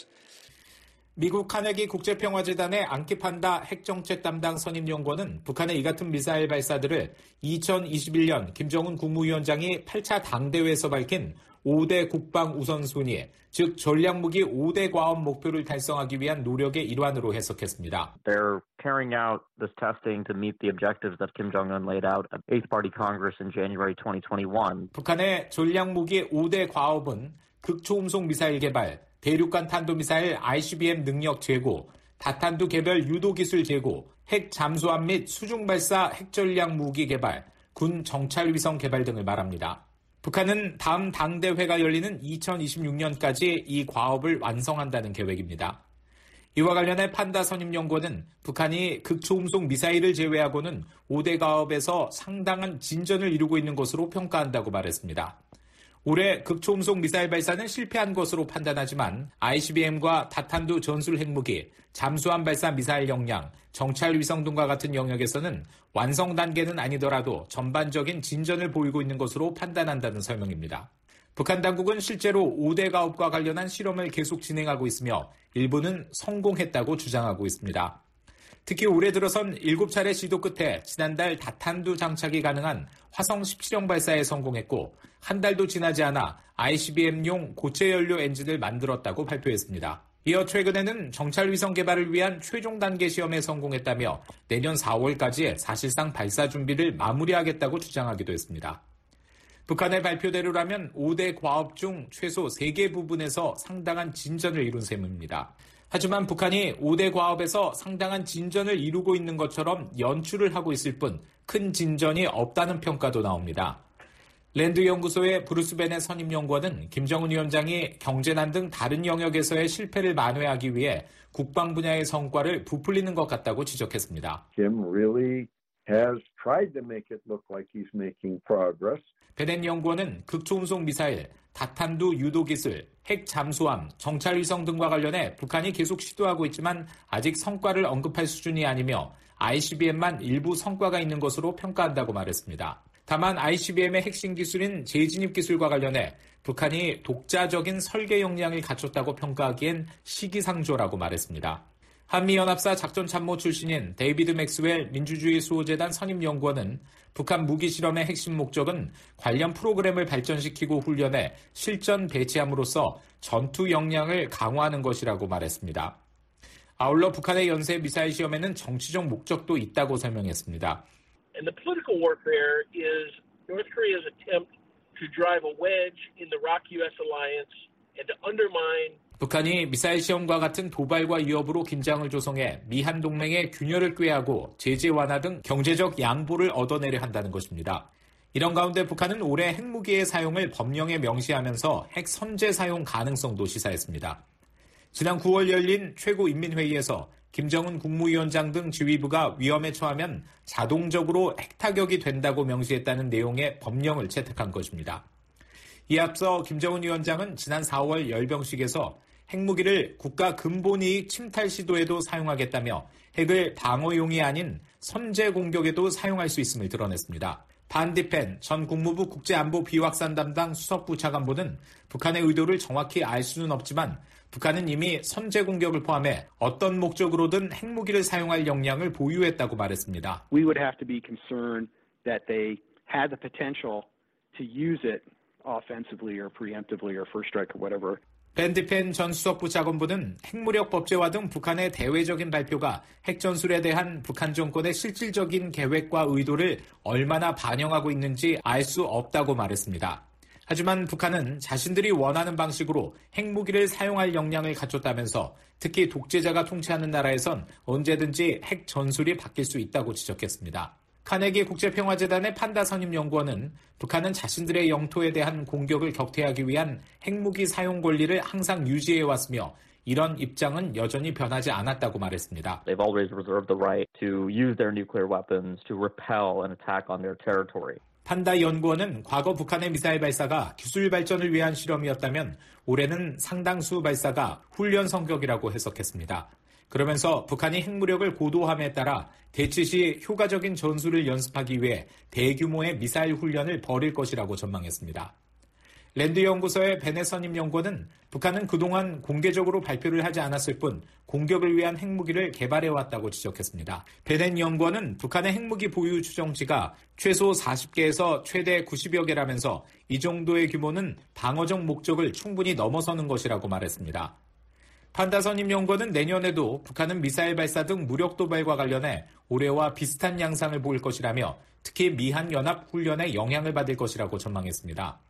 미국 카네기 국제평화재단의 안키판다 핵정책 담당 선임연구원은 북한의 이 같은 미사일 발사들을 2021년 김정은 국무위원장이 8차 당대회에서 밝힌 5대 국방 우선순위, 즉 전략무기 5대 과업 목표를 달성하기 위한 노력의 일환으로 해석했습니다. They're carrying out this testing to meet the objectives that Kim Jong-un laid out at 8th Party Congress in January 2021. 북한의 전략무기 5대 과업은 극초음속 미사일 개발, 대륙간 탄도미사일 ICBM 능력 제고, 다탄두 개별 유도기술 제고, 핵 잠수함 및 수중발사 핵전략 무기 개발, 군 정찰위성 개발 등을 말합니다. 북한은 다음 당대회가 열리는 2026년까지 이 과업을 완성한다는 계획입니다. 이와 관련해 판다 선임연구원은 북한이 극초음속 미사일을 제외하고는 5대 과업에서 상당한 진전을 이루고 있는 것으로 평가한다고 말했습니다. 올해 극초음속 미사일 발사는 실패한 것으로 판단하지만 ICBM과 다탄두 전술 핵무기, 잠수함 발사 미사일 역량, 정찰 위성 등과 같은 영역에서는 완성 단계는 아니더라도 전반적인 진전을 보이고 있는 것으로 판단한다는 설명입니다. 북한 당국은 실제로 5대 가업과 관련한 실험을 계속 진행하고 있으며 일부는 성공했다고 주장하고 있습니다. 특히 올해 들어선 7차례 시도 끝에 지난달 다탄두 장착이 가능한 화성 17형 발사에 성공했고 한 달도 지나지 않아 ICBM용 고체 연료 엔진을 만들었다고 발표했습니다. 이어 최근에는 정찰 위성 개발을 위한 최종 단계 시험에 성공했다며 내년 4월까지 사실상 발사 준비를 마무리하겠다고 주장하기도 했습니다. 북한의 발표대로라면 5대 과업 중 최소 3개 부분에서 상당한 진전을 이룬 셈입니다. 하지만 북한이 5대 과업에서 상당한 진전을 이루고 있는 것처럼 연출을 하고 있을 뿐 큰 진전이 없다는 평가도 나옵니다. 랜드 연구소의 브루스 베넷 선임연구원은 김정은 위원장이 경제난 등 다른 영역에서의 실패를 만회하기 위해 국방 분야의 성과를 부풀리는 것 같다고 지적했습니다. Kim really has tried to make it look like he's making progress. 베넷 연구원은 극초음속 미사일, 다탄두 유도 기술, 핵 잠수함, 정찰 위성 등과 관련해 북한이 계속 시도하고 있지만 아직 성과를 언급할 수준이 아니며 ICBM만 일부 성과가 있는 것으로 평가한다고 말했습니다. 다만 ICBM의 핵심 기술인 재진입 기술과 관련해 북한이 독자적인 설계 역량을 갖췄다고 평가하기엔 시기상조라고 말했습니다. 한미연합사 작전참모 출신인 데이비드 맥스웰 민주주의 수호재단 선임연구원은 북한 무기 실험의 핵심 목적은 관련 프로그램을 발전시키고 훈련해 실전 배치함으로써 전투 역량을 강화하는 것이라고 말했습니다. 아울러 북한의 연쇄 미사일 시험에는 정치적 목적도 있다고 설명했습니다. And the political warfare is North Korea's attempt to drive a wedge in the ROK-US alliance and to undermine 북한이 미사일 시험과 같은 도발과 위협으로 긴장을 조성해 미한 동맹의 균열을 꾀하고 제재 완화 등 경제적 양보를 얻어내려 한다는 것입니다. 이런 가운데 북한은 올해 핵무기의 사용을 법령에 명시하면서 핵 선제 사용 가능성도 시사했습니다. 지난 9월 열린 최고인민회의에서 김정은 국무위원장 등 지휘부가 위험에 처하면 자동적으로 핵타격이 된다고 명시했다는 내용의 법령을 채택한 것입니다. 이에 앞서 김정은 위원장은 지난 4월 열병식에서 핵무기를 국가 근본이익 침탈 시도에도 사용하겠다며 핵을 방어용이 아닌 선제 공격에도 사용할 수 있음을 드러냈습니다. 반디펜 전 국무부 국제안보 비확산 담당 수석부 차관보는 북한의 의도를 정확히 알 수는 없지만 북한은 이미 선제 공격을 포함해 어떤 목적으로든 핵무기를 사용할 역량을 보유했다고 말했습니다. We would have to be concerned that they had the potential to use it offensively or preemptively or first strike or whatever. 밴디펜 전 수석부 차관보는 핵무력 법제화 등 북한의 대외적인 발표가 핵전술에 대한 북한 정권의 실질적인 계획과 의도를 얼마나 반영하고 있는지 알 수 없다고 말했습니다. 하지만 북한은 자신들이 원하는 방식으로 핵무기를 사용할 역량을 갖췄다면서 특히 독재자가 통치하는 나라에선 언제든지 핵 전술이 바뀔 수 있다고 지적했습니다. 카네기 국제평화재단의 판다 선임연구원은 북한은 자신들의 영토에 대한 공격을 격퇴하기 위한 핵무기 사용 권리를 항상 유지해왔으며 이런 입장은 여전히 변하지 않았다고 말했습니다. They've always reserved the right to use their nuclear weapons to repel an attack on their territory. 판다 연구원은 과거 북한의 미사일 발사가 기술 발전을 위한 실험이었다면 올해는 상당수 발사가 훈련 성격이라고 해석했습니다. 그러면서 북한이 핵무력을 고도함에 따라 대치 시 효과적인 전술을 연습하기 위해 대규모의 미사일 훈련을 벌일 것이라고 전망했습니다. 랜드 연구소의 베넷 선임 연구원은 북한은 그동안 공개적으로 발표를 하지 않았을 뿐 공격을 위한 핵무기를 개발해왔다고 지적했습니다. 베넷 연구원은 북한의 핵무기 보유 추정치가 최소 40개에서 최대 90여 개라면서 이 정도의 규모는 방어적 목적을 충분히 넘어서는 것이라고 말했습니다. 판다 선임 연구원은 내년에도 북한은 미사일 발사 등 무력 도발과 관련해 올해와 비슷한 양상을 보일 것이라며 특히 미한 연합 훈련에 영향을 받을 것이라고 전망했습니다.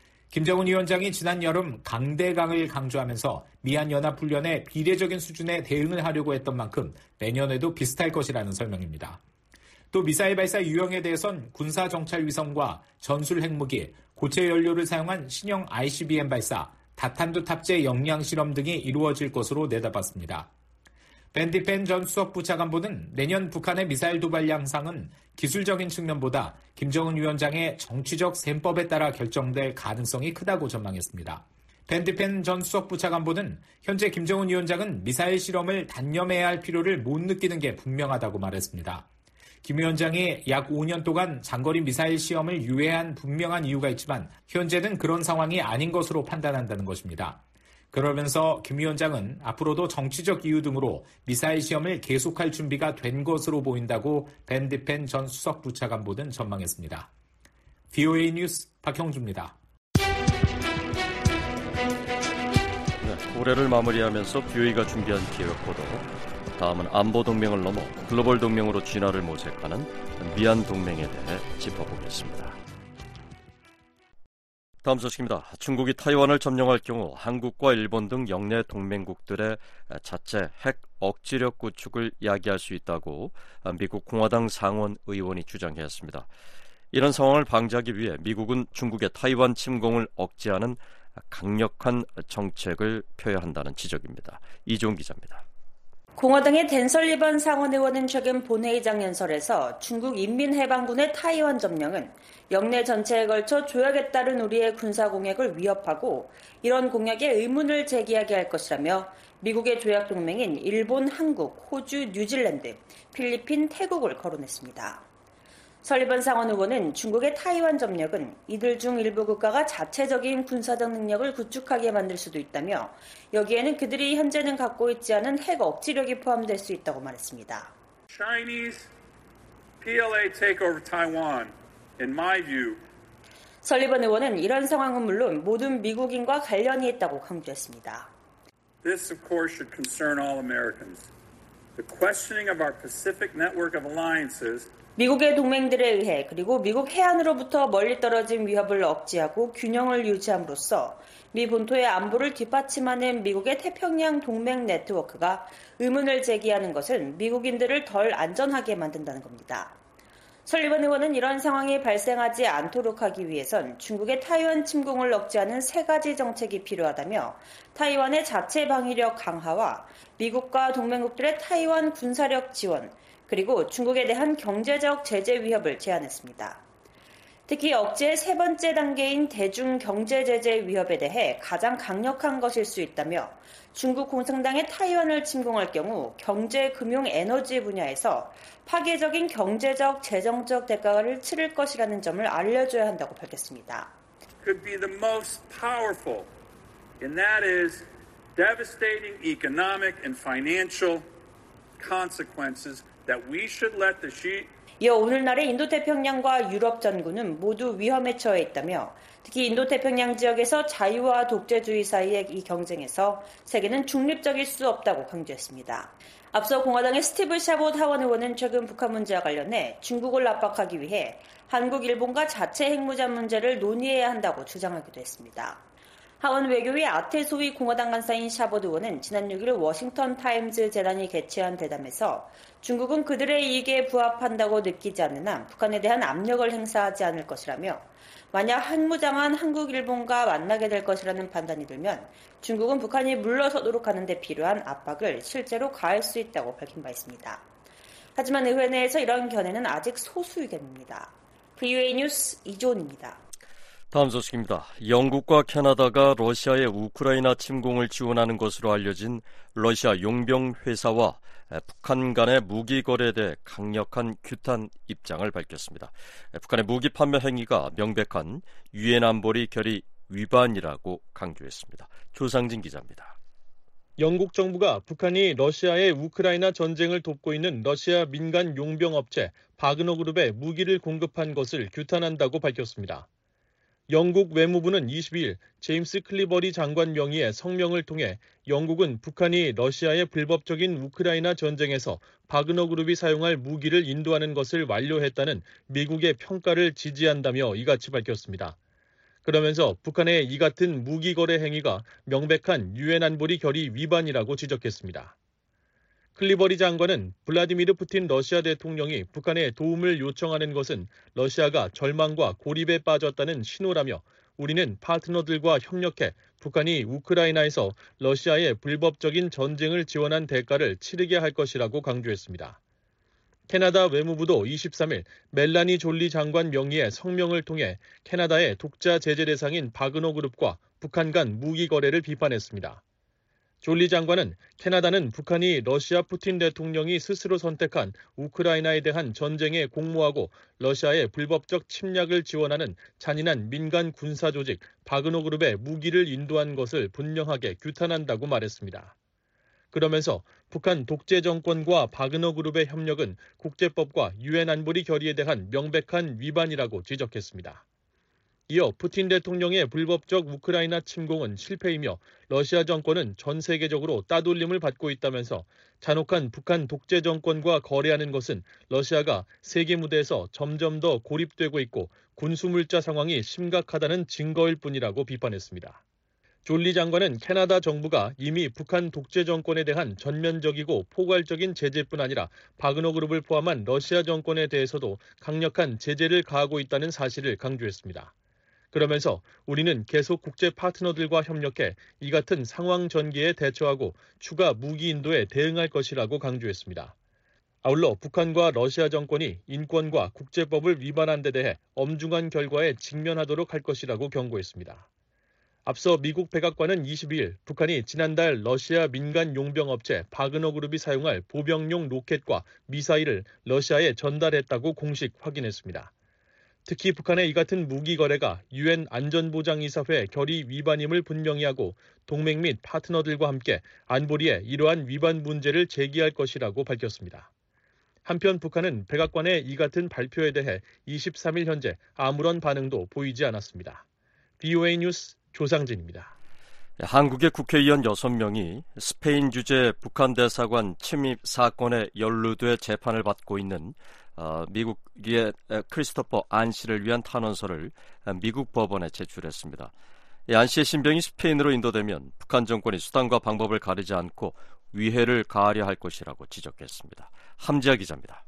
김정은 위원장이 지난 여름 강대강을 강조하면서 미한 연합 훈련에 비례적인 수준의 대응을 하려고 했던 만큼 내년에도 비슷할 것이라는 설명입니다. 또 미사일 발사 유형에 대해선 군사 정찰 위성과 전술 핵무기, 고체 연료를 사용한 신형 ICBM 발사, 다탄두 탑재 역량 실험 등이 이루어질 것으로 내다봤습니다. 밴디펜 전 수석부 차관보는 내년 북한의 미사일 도발 양상은 기술적인 측면보다 김정은 위원장의 정치적 셈법에 따라 결정될 가능성이 크다고 전망했습니다. 밴디펜 전 수석부 차관보는 현재 김정은 위원장은 미사일 실험을 단념해야 할 필요를 못 느끼는 게 분명하다고 말했습니다. 김 위원장이 약 5년 동안 장거리 미사일 시험을 유예한 분명한 이유가 있지만 현재는 그런 상황이 아닌 것으로 판단한다는 것입니다. 그러면서 김 위원장은 앞으로도 정치적 이유 등으로 미사일 시험을 계속할 준비가 된 것으로 보인다고 밴디펜 전 수석부 차관보는 전망했습니다. VOA 뉴스 박형주입니다. 네, 올해를 마무리하면서 VOA가 준비한 기획보도, 다음은 안보 동맹을 넘어 글로벌 동맹으로 진화를 모색하는 미얀 동맹에 대해 짚어보겠습니다. 다음 소식입니다. 중국이 타이완을 점령할 경우 한국과 일본 등 영내 동맹국들의 자체 핵 억지력 구축을 야기할 수 있다고 미국 공화당 상원 의원이 주장했습니다. 이런 상황을 방지하기 위해 미국은 중국의 타이완 침공을 억제하는 강력한 정책을 펴야 한다는 지적입니다. 이종 기자입니다. 공화당의 댄 설리번 상원 의원은 최근 본회의장 연설에서 중국 인민해방군의 타이완 점령은 영내 전체에 걸쳐 조약에 따른 우리의 군사 공약을 위협하고 이런 공약에 의문을 제기하게 할 것이라며 미국의 조약 동맹인 일본, 한국, 호주, 뉴질랜드, 필리핀, 태국을 거론했습니다. 설리번 상원 의원은 중국의 타이완 점령은 이들 중 일부 국가가 자체적인 군사적 능력을 구축하게 만들 수도 있다며 여기에는 그들이 현재는 갖고 있지 않은 핵 억지력이 포함될 수 있다고 말했습니다. Chinese PLA takeover Taiwan, in my view. 설리번 의원은 이런 상황은 물론 모든 미국인과 관련이 있다고 강조했습니다. This, of course, should concern all Americans. The questioning of our Pacific network of alliances 미국의 동맹들에 의해 그리고 미국 해안으로부터 멀리 떨어진 위협을 억제하고 균형을 유지함으로써 미 본토의 안보를 뒷받침하는 미국의 태평양 동맹 네트워크가 의문을 제기하는 것은 미국인들을 덜 안전하게 만든다는 겁니다. 설리번 의원은 이런 상황이 발생하지 않도록 하기 위해선 중국의 타이완 침공을 억제하는 세 가지 정책이 필요하다며 타이완의 자체 방위력 강화와 미국과 동맹국들의 타이완 군사력 지원, 그리고 중국에 대한 경제적 제재 위협을 제안했습니다. 특히 억제의 세 번째 단계인 대중 경제 제재 위협에 대해 가장 강력한 것일 수 있다며 중국 공산당의 타이완을 침공할 경우 경제, 금융, 에너지 분야에서 파괴적인 경제적, 재정적 대가를 치를 것이라는 점을 알려줘야 한다고 밝혔습니다. Could be the most powerful, and that is devastating economic and financial consequences that we should let the 이어 오늘날의 인도태평양과 유럽 전구는 모두 위험에 처해 있다며 특히 인도태평양 지역에서 자유와 독재주의 사이의 이 경쟁에서 세계는 중립적일 수 없다고 강조했습니다. 앞서 공화당의 스티브 샤봇 하원 의원은 최근 북한 문제와 관련해 중국을 압박하기 위해 한국, 일본과 자체 핵무장 문제를 논의해야 한다고 주장하기도 했습니다. 하원 외교위 아태소위 공화당 간사인 샤봇 의원은 지난 6일 워싱턴 타임즈 재단이 개최한 대담에서 중국은 그들의 이익에 부합한다고 느끼지 않는 한 북한에 대한 압력을 행사하지 않을 것이라며 만약 핵무장한 한국, 일본과 만나게 될 것이라는 판단이 들면 중국은 북한이 물러서도록 하는 데 필요한 압박을 실제로 가할 수 있다고 밝힌 바 있습니다. 하지만 의회 내에서 이런 견해는 아직 소수 의견입니다. VOA 뉴스 이조은입니다. 다음 소식입니다. 영국과 캐나다가 러시아의 우크라이나 침공을 지원하는 것으로 알려진 러시아 용병 회사와 북한 간의 무기 거래에 대해 강력한 규탄 입장을 밝혔습니다. 북한의 무기 판매 행위가 명백한 유엔 안보리 결의 위반이라고 강조했습니다. 조상진 기자입니다. 영국 정부가 북한이 러시아의 우크라이나 전쟁을 돕고 있는 러시아 민간 용병업체 바그너 그룹에 무기를 공급한 것을 규탄한다고 밝혔습니다. 영국 외무부는 22일 제임스 클리버리 장관 명의의 성명을 통해 영국은 북한이 러시아의 불법적인 우크라이나 전쟁에서 바그너 그룹이 사용할 무기를 인도하는 것을 완료했다는 미국의 평가를 지지한다며 이같이 밝혔습니다. 그러면서 북한의 이 같은 무기 거래 행위가 명백한 유엔 안보리 결의 위반이라고 지적했습니다. 클리버리 장관은 블라디미르 푸틴 러시아 대통령이 북한에 도움을 요청하는 것은 러시아가 절망과 고립에 빠졌다는 신호라며 우리는 파트너들과 협력해 북한이 우크라이나에서 러시아의 불법적인 전쟁을 지원한 대가를 치르게 할 것이라고 강조했습니다. 캐나다 외무부도 23일 멜라니 졸리 장관 명의의 성명을 통해 캐나다의 독자 제재 대상인 바그너 그룹과 북한 간 무기 거래를 비판했습니다. 졸리 장관은 캐나다는 북한이 러시아 푸틴 대통령이 스스로 선택한 우크라이나에 대한 전쟁에 공모하고 러시아의 불법적 침략을 지원하는 잔인한 민간 군사 조직 바그너 그룹에 무기를 인도한 것을 분명하게 규탄한다고 말했습니다. 그러면서 북한 독재 정권과 바그너 그룹의 협력은 국제법과 유엔 안보리 결의에 대한 명백한 위반이라고 지적했습니다. 이어 푸틴 대통령의 불법적 우크라이나 침공은 실패이며 러시아 정권은 전 세계적으로 따돌림을 받고 있다면서 잔혹한 북한 독재 정권과 거래하는 것은 러시아가 세계 무대에서 점점 더 고립되고 있고 군수물자 상황이 심각하다는 증거일 뿐이라고 비판했습니다. 졸리 장관은 캐나다 정부가 이미 북한 독재 정권에 대한 전면적이고 포괄적인 제재뿐 아니라 바그너 그룹을 포함한 러시아 정권에 대해서도 강력한 제재를 가하고 있다는 사실을 강조했습니다. 그러면서 우리는 계속 국제 파트너들과 협력해 이 같은 상황 전개에 대처하고 추가 무기 인도에 대응할 것이라고 강조했습니다. 아울러 북한과 러시아 정권이 인권과 국제법을 위반한 데 대해 엄중한 결과에 직면하도록 할 것이라고 경고했습니다. 앞서 미국 백악관은 22일 북한이 지난달 러시아 민간 용병업체 바그너 그룹이 사용할 보병용 로켓과 미사일을 러시아에 전달했다고 공식 확인했습니다. 특히 북한의 이 같은 무기 거래가 유엔 안전보장이사회 결의 위반임을 분명히 하고 동맹 및 파트너들과 함께 안보리에 이러한 위반 문제를 제기할 것이라고 밝혔습니다. 한편 북한은 백악관의 이 같은 발표에 대해 23일 현재 아무런 반응도 보이지 않았습니다. VOA 뉴스 조상진입니다. 한국의 국회의원 6명이 스페인 주재 북한 대사관 침입 사건에 연루돼 재판을 받고 있는 미국의 크리스토퍼 안 씨를 위한 탄원서를 미국 법원에 제출했습니다. 안 씨의 신병이 스페인으로 인도되면 북한 정권이 수단과 방법을 가리지 않고 위해를 가하려 할 것이라고 지적했습니다. 함지아 기자입니다.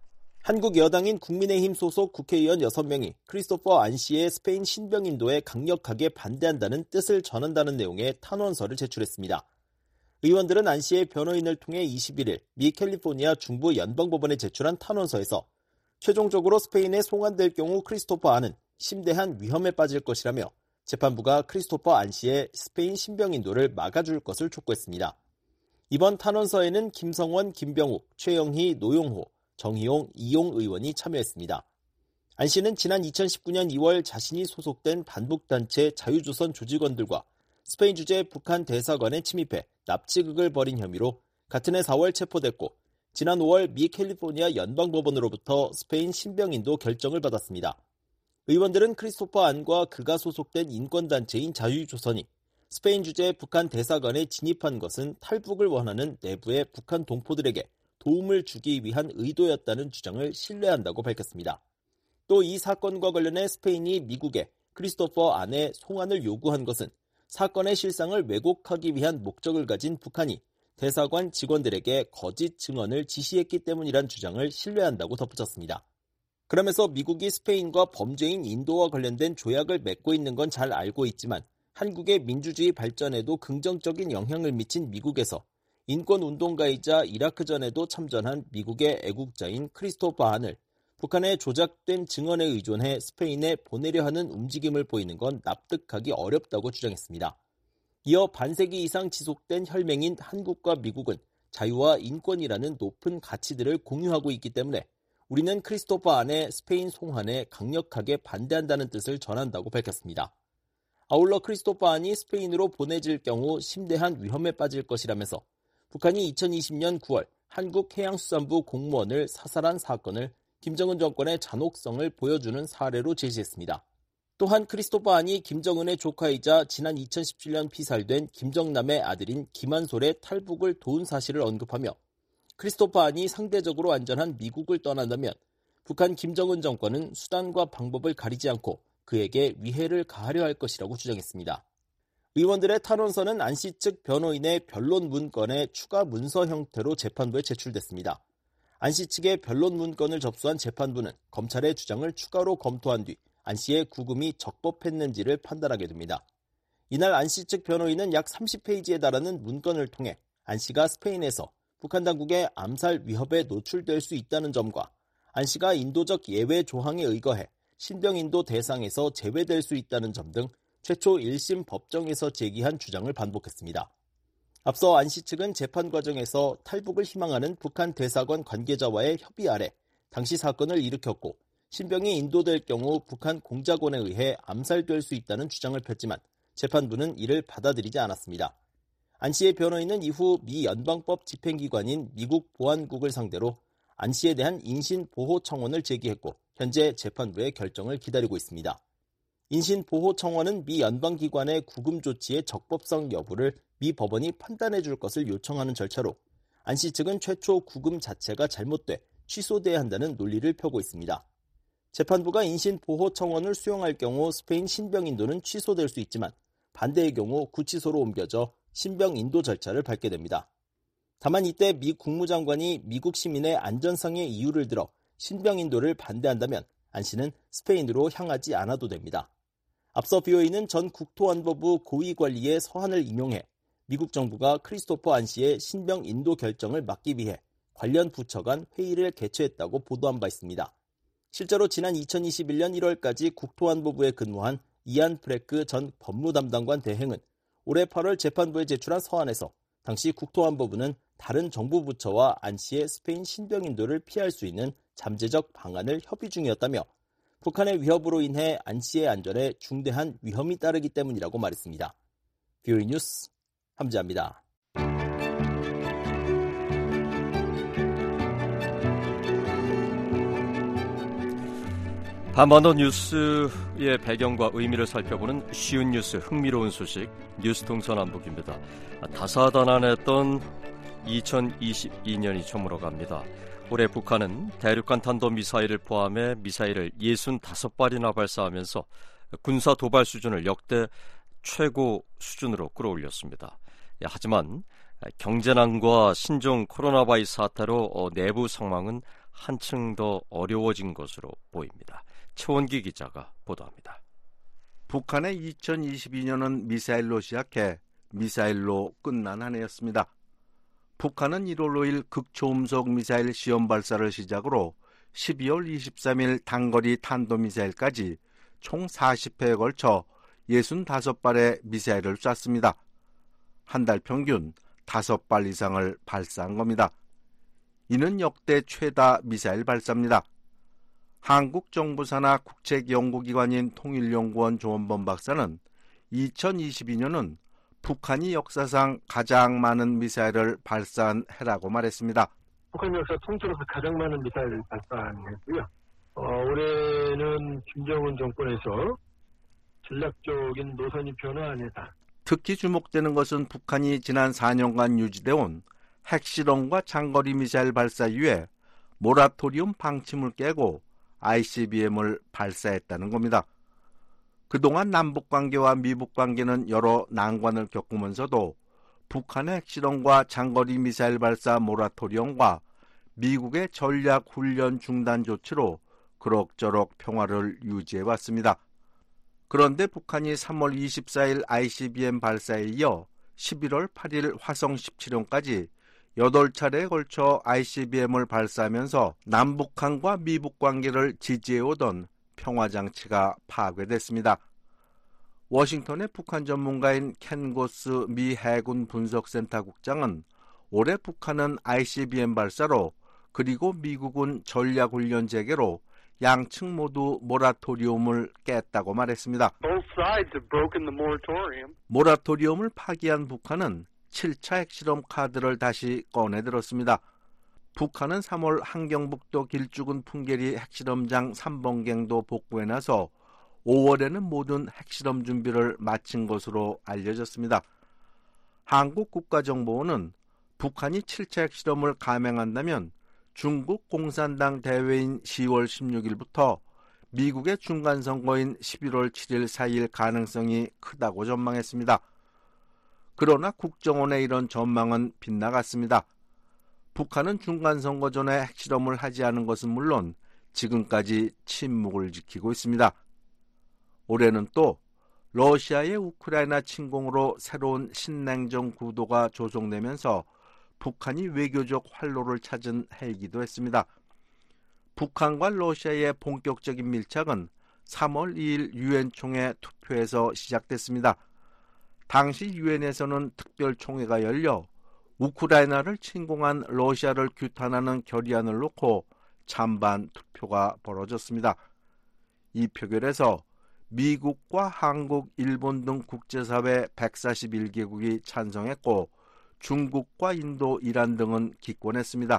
한국 여당인 국민의힘 소속 국회의원 6명이 크리스토퍼 안 씨의 스페인 신병 인도에 강력하게 반대한다는 뜻을 전한다는 내용의 탄원서를 제출했습니다. 의원들은 안 씨의 변호인을 통해 21일 미 캘리포니아 중부 연방법원에 제출한 탄원서에서 최종적으로 스페인에 송환될 경우 크리스토퍼 안은 심대한 위험에 빠질 것이라며 재판부가 크리스토퍼 안 씨의 스페인 신병 인도를 막아줄 것을 촉구했습니다. 이번 탄원서에는 김성원, 김병욱, 최영희, 노용호, 정희용, 이용 의원이 참여했습니다. 안 씨는 지난 2019년 2월 자신이 소속된 반북단체 자유조선 조직원들과 스페인 주재 북한 대사관에 침입해 납치극을 벌인 혐의로 같은 해 4월 체포됐고 지난 5월 미 캘리포니아 연방법원으로부터 스페인 신병인도 결정을 받았습니다. 의원들은 크리스토퍼 안과 그가 소속된 인권단체인 자유조선이 스페인 주재 북한 대사관에 진입한 것은 탈북을 원하는 내부의 북한 동포들에게 도움을 주기 위한 의도였다는 주장을 신뢰한다고 밝혔습니다. 또 이 사건과 관련해 스페인이 미국에 크리스토퍼 안의 송환을 요구한 것은 사건의 실상을 왜곡하기 위한 목적을 가진 북한이 대사관 직원들에게 거짓 증언을 지시했기 때문이란 주장을 신뢰한다고 덧붙였습니다. 그러면서 미국이 스페인과 범죄인 인도와 관련된 조약을 맺고 있는 건 잘 알고 있지만 한국의 민주주의 발전에도 긍정적인 영향을 미친 미국에서 인권운동가이자 이라크전에도 참전한 미국의 애국자인 크리스토퍼 안을 북한의 조작된 증언에 의존해 스페인에 보내려 하는 움직임을 보이는 건 납득하기 어렵다고 주장했습니다. 이어 반세기 이상 지속된 혈맹인 한국과 미국은 자유와 인권이라는 높은 가치들을 공유하고 있기 때문에 우리는 크리스토퍼 안의 스페인 송환에 강력하게 반대한다는 뜻을 전한다고 밝혔습니다. 아울러 크리스토퍼 안이 스페인으로 보내질 경우 심대한 위험에 빠질 것이라면서 북한이 2020년 9월 한국해양수산부 공무원을 사살한 사건을 김정은 정권의 잔혹성을 보여주는 사례로 제시했습니다. 또한 크리스토퍼 안이 김정은의 조카이자 지난 2017년 피살된 김정남의 아들인 김한솔의 탈북을 도운 사실을 언급하며 크리스토퍼 안이 상대적으로 안전한 미국을 떠난다면 북한 김정은 정권은 수단과 방법을 가리지 않고 그에게 위해를 가하려 할 것이라고 주장했습니다. 의원들의 탄원서는 안 씨 측 변호인의 변론 문건의 추가 문서 형태로 재판부에 제출됐습니다. 안 씨 측의 변론 문건을 접수한 재판부는 검찰의 주장을 추가로 검토한 뒤 안 씨의 구금이 적법했는지를 판단하게 됩니다. 이날 안 씨 측 변호인은 약 30페이지에 달하는 문건을 통해 안 씨가 스페인에서 북한 당국의 암살 위협에 노출될 수 있다는 점과 안 씨가 인도적 예외 조항에 의거해 신병인도 대상에서 제외될 수 있다는 점 등 최초 1심 법정에서 제기한 주장을 반복했습니다. 앞서 안 씨 측은 재판 과정에서 탈북을 희망하는 북한 대사관 관계자와의 협의 아래 당시 사건을 일으켰고 신병이 인도될 경우 북한 공작원에 의해 암살될 수 있다는 주장을 폈지만 재판부는 이를 받아들이지 않았습니다. 안 씨의 변호인은 이후 미 연방법 집행기관인 미국 보안국을 상대로 안 씨에 대한 인신보호 청원을 제기했고 현재 재판부의 결정을 기다리고 있습니다. 인신보호 청원은 미 연방기관의 구금 조치의 적법성 여부를 미 법원이 판단해 줄 것을 요청하는 절차로 안 씨 측은 최초 구금 자체가 잘못돼 취소돼야 한다는 논리를 펴고 있습니다. 재판부가 인신보호 청원을 수용할 경우 스페인 신병 인도는 취소될 수 있지만 반대의 경우 구치소로 옮겨져 신병 인도 절차를 밟게 됩니다. 다만 이때 미 국무장관이 미국 시민의 안전상의 이유를 들어 신병 인도를 반대한다면 안 씨는 스페인으로 향하지 않아도 됩니다. 앞서 BOA는 전 국토안보부 고위관리의 서한을 인용해 미국 정부가 크리스토퍼 안 씨의 신병 인도 결정을 막기 위해 관련 부처 간 회의를 개최했다고 보도한 바 있습니다. 실제로 지난 2021년 1월까지 국토안보부에 근무한 이안 프레크 전 법무담당관 대행은 올해 8월 재판부에 제출한 서한에서 당시 국토안보부는 다른 정부 부처와 안 씨의 스페인 신병 인도를 피할 수 있는 잠재적 방안을 협의 중이었다며 북한의 위협으로 인해 안 씨의 안전에 중대한 위험이 따르기 때문이라고 말했습니다. BOA 뉴스 함지아입니다. 한반도 뉴스의 배경과 의미를 살펴보는 쉬운 뉴스, 흥미로운 소식, 뉴스 동서남북입니다. 다사다난했던 2022년이 저물어갑니다. 올해 북한은 대륙간 탄도미사일을 포함해 미사일을 65발이나 발사하면서 군사 도발 수준을 역대 최고 수준으로 끌어올렸습니다. 하지만 경제난과 신종 코로나 바이러스 사태로 내부 상황은 한층 더 어려워진 것으로 보입니다. 최원기 기자가 보도합니다. 북한의 2022년은 미사일로 시작해 미사일로 끝난 한 해였습니다. 북한은 1월 5일 극초음속 미사일 시험 발사를 시작으로 12월 23일 단거리 탄도미사일까지 총 40회에 걸쳐 65발의 미사일을 쐈습니다. 한 달 평균 5발 이상을 발사한 겁니다. 이는 역대 최다 미사일 발사입니다. 한국 정부 산하 국책연구기관인 통일연구원 조원범 박사는 2022년은 북한이 역사상 가장 많은 미사일을 발사한 해라고 말했습니다. 북한 역사 통틀어서 가장 많은 미사일을 발사한 해고요. 올해는 김정은 정권에서 전략적인 노선이 변화한 해다. 특히 주목되는 것은 북한이 지난 4년간 유지돼온 핵실험과 장거리 미사일 발사 이후에 모라토리움 방침을 깨고 ICBM을 발사했다는 겁니다. 그동안 남북관계와 미북관계는 여러 난관을 겪으면서도 북한의 핵실험과 장거리 미사일 발사 모라토리움과 미국의 전략훈련 중단 조치로 그럭저럭 평화를 유지해왔습니다. 그런데 북한이 3월 24일 ICBM 발사에 이어 11월 8일 화성 17형까지 8차례에 걸쳐 ICBM을 발사하면서 남북한과 미북 관계를 지지해오던 평화장치가 파괴됐습니다. 워싱턴의 북한 전문가인 켄 고스 미 해군 분석센터 국장은 올해 북한은 ICBM 발사로 그리고 미국은 전략훈련 재개로 양측 모두 모라토리움을 깼다고 말했습니다. 모라토리움을 파기한 북한은 7차 핵실험 카드를 다시 꺼내들었습니다. 북한은 3월 한경북도 길쭉은 풍계리 핵실험장 3번갱도 복구에 나서 5월에는 모든 핵실험 준비를 마친 것으로 알려졌습니다. 한국국가정보원은 북한이 7차 핵실험을 감행한다면 중국 공산당 대회인 10월 16일부터 미국의 중간선거인 11월 7일 사이일 가능성이 크다고 전망했습니다. 그러나 국정원의 이런 전망은 빗나갔습니다. 북한은 중간선거 전에 핵실험을 하지 않은 것은 물론 지금까지 침묵을 지키고 있습니다. 올해는 또 러시아의 우크라이나 침공으로 새로운 신냉전 구도가 조성되면서 북한이 외교적 활로를 찾은 해이기도 했습니다. 북한과 러시아의 본격적인 밀착은 3월 2일 유엔 총회 투표에서 시작됐습니다. 당시 유엔에서는 특별총회가 열려 우크라이나를 침공한 러시아를 규탄하는 결의안을 놓고 찬반 투표가 벌어졌습니다. 이 표결에서 미국과 한국, 일본 등 국제사회 141개국이 찬성했고 중국과 인도, 이란 등은 기권했습니다.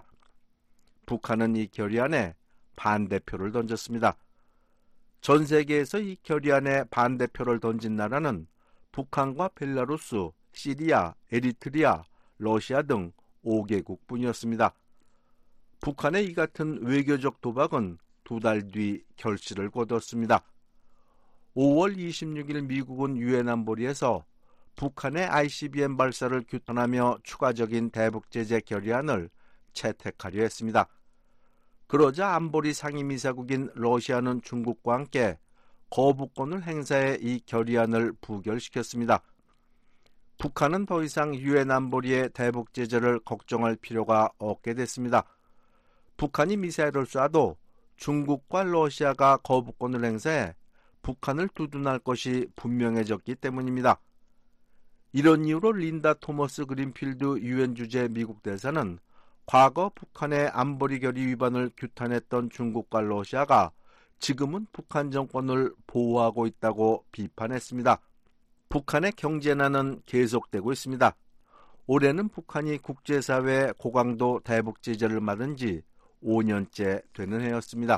북한은 이 결의안에 반대표를 던졌습니다. 전 세계에서 이 결의안에 반대표를 던진 나라는 북한과 벨라루스, 시리아, 에리트리아, 러시아 등 5개국뿐이었습니다. 북한의 이 같은 외교적 도박은 2달 뒤 결실을 거뒀습니다. 5월 26일 미국은 유엔 안보리에서 북한의 ICBM 발사를 규탄하며 추가적인 대북 제재 결의안을 채택하려 했습니다. 그러자 안보리 상임이사국인 러시아는 중국과 함께 거부권을 행사해 이 결의안을 부결시켰습니다. 북한은 더 이상 유엔 안보리의 대북 제재를 걱정할 필요가 없게 됐습니다. 북한이 미사일을 쏴도 중국과 러시아가 거부권을 행사해 북한을 두둔할 것이 분명해졌기 때문입니다. 이런 이유로 린다 토머스 그린필드 유엔 주재 미국 대사는 과거 북한의 안보리 결의 위반을 규탄했던 중국과 러시아가 지금은 북한 정권을 보호하고 있다고 비판했습니다. 북한의 경제난은 계속되고 있습니다. 올해는 북한이 국제사회의 고강도 대북 제재를 맞은 지 5년째 되는 해였습니다.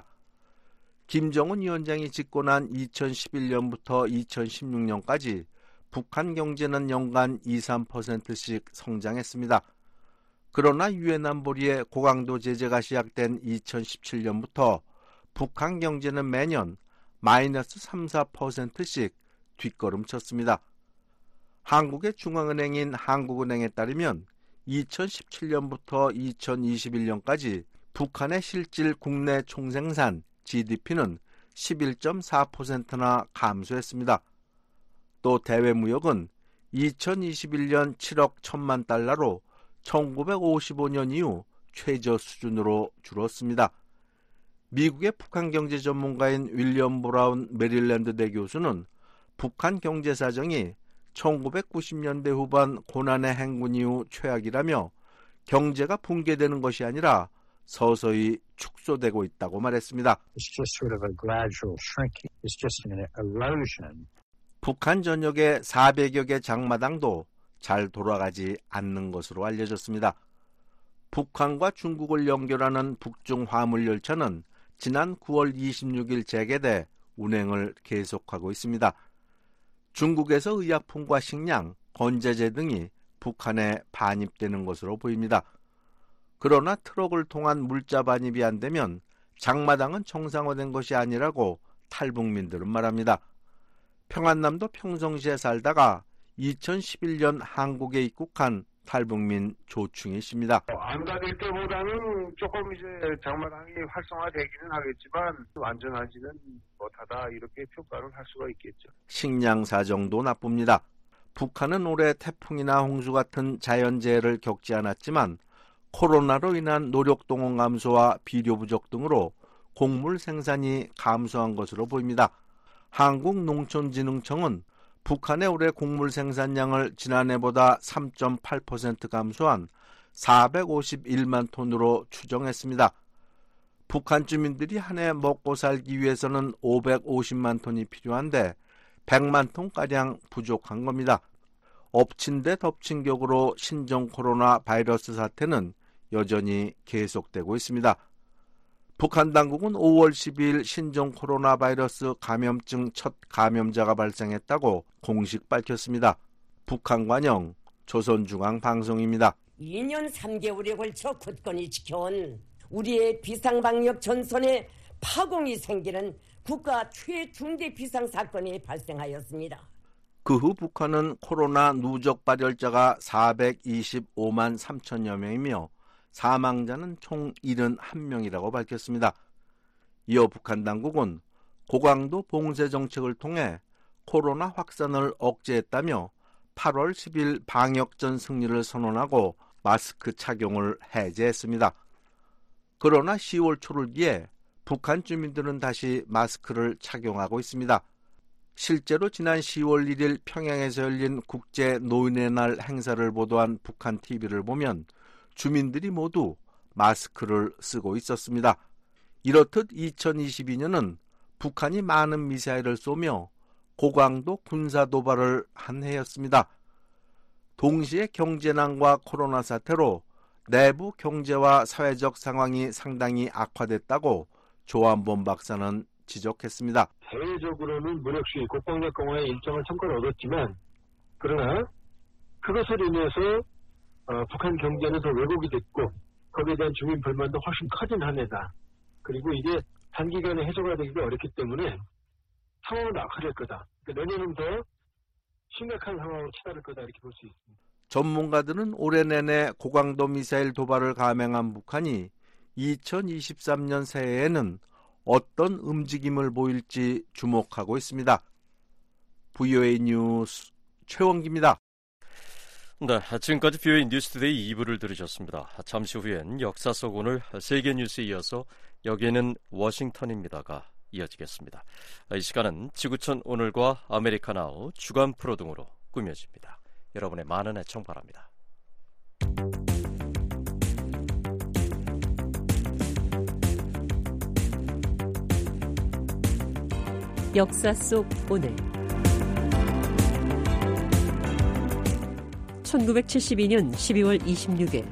김정은 위원장이 집권한 2011년부터 2016년까지 북한 경제는 연간 2-3%씩 성장했습니다. 그러나 유엔 안보리의 고강도 제재가 시작된 2017년부터 북한 경제는 매년 마이너스 3-4%씩 뒷걸음쳤습니다. 한국의 중앙은행인 한국은행에 따르면 2017년부터 2021년까지 북한의 실질 국내 총생산 GDP는 11.4%나 감소했습니다. 또 대외무역은 2021년 7억 1천만 달러로 1955년 이후 최저 수준으로 줄었습니다. 미국의 북한 경제 전문가인 윌리엄 브라운 메릴랜드대 교수는 북한 경제 사정이 1990년대 후반 고난의 행군 이후 최악이라며 경제가 붕괴되는 것이 아니라 서서히 축소되고 있다고 말했습니다. 북한 전역의 400여 개 장마당도 잘 돌아가지 않는 것으로 알려졌습니다. 북한과 중국을 연결하는 북중 화물열차는 지난 9월 26일 재개돼 운행을 계속하고 있습니다. 중국에서 의약품과 식량, 건자재 등이 북한에 반입되는 것으로 보입니다. 그러나 트럭을 통한 물자 반입이 안 되면 장마당은 정상화된 것이 아니라고 탈북민들은 말합니다. 평안남도 평성시에 살다가 2011년 한국에 입국한 탈북민 조충희 씨입니다. 안 닫을 때보다는 조금 이제 장마당이 활성화되기는 하겠지만 완전하지는 못하다 이렇게 평가를 할 수가 있겠죠. 식량 사정도 나쁩니다. 북한은 올해 태풍이나 홍수 같은 자연재해를 겪지 않았지만 코로나로 인한 노력동원 감소와 비료 부족 등으로 곡물 생산이 감소한 것으로 보입니다. 한국농촌진흥청은 북한의 올해 곡물 생산량을 지난해보다 3.8% 감소한 451만 톤으로 추정했습니다. 북한 주민들이 한 해 먹고 살기 위해서는 550만 톤이 필요한데 100만 톤가량 부족한 겁니다. 엎친 데 덮친 격으로 신종 코로나 바이러스 사태는 여전히 계속되고 있습니다. 북한 당국은 5월 12일 신종 코로나 바이러스 감염증 첫 감염자가 발생했다고 공식 밝혔습니다. 북한 관영 조선중앙방송입니다. 2년 3개월에 걸쳐 굳건히 지켜온 우리의 비상방역 전선에 파공이 생기는 국가 최중대 비상사건이 발생하였습니다. 그 후 북한은 코로나 누적 발열자가 425만 3천여 명이며 사망자는 총 71명이라고 밝혔습니다. 이어 북한 당국은 고강도 봉쇄 정책을 통해 코로나 확산을 억제했다며 8월 10일 방역전 승리를 선언하고 마스크 착용을 해제했습니다. 그러나 10월 초를 기해 북한 주민들은 다시 마스크를 착용하고 있습니다. 실제로 지난 10월 1일 평양에서 열린 국제 노인의 날 행사를 보도한 북한 TV를 보면 주민들이 모두 마스크를 쓰고 있었습니다. 이렇듯 2022년은 북한이 많은 미사일을 쏘며 고강도 군사 도발을 한 해였습니다. 동시에 경제난과 코로나 사태로 내부 경제와 사회적 상황이 상당히 악화됐다고 조한범 박사는 지적했습니다. 대외적으로는 무력 수익, 국방력 강화에 일정한 성과를 얻었지만 그러나 그것을 인해서 북한 경제는 더 왜곡이 됐고 거기에 대한 주민 불만도 훨씬 커진 한 해다. 그리고 이게 단기간에 해소가 되기가 어렵기 때문에 상황은 악화될 거다. 그러니까 내년은 더 심각한 상황으로 치달을 거다 이렇게 볼 수 있습니다. 전문가들은 올해 내내 고강도 미사일 도발을 감행한 북한이 2023년 새해에는 어떤 움직임을 보일지 주목하고 있습니다. VOA 뉴스 최원기입니다. 네, 지금까지 VOA 뉴스투데이 2부를 들으셨습니다. 잠시 후엔 역사 속 오늘 세계 뉴스에 이어서 여기는 워싱턴입니다가 이어지겠습니다. 이 시간은 지구촌 오늘과 아메리카나우 주간 프로 등으로 꾸며집니다. 여러분의 많은 애청 바랍니다. 역사 속 오늘 1972년 12월 26일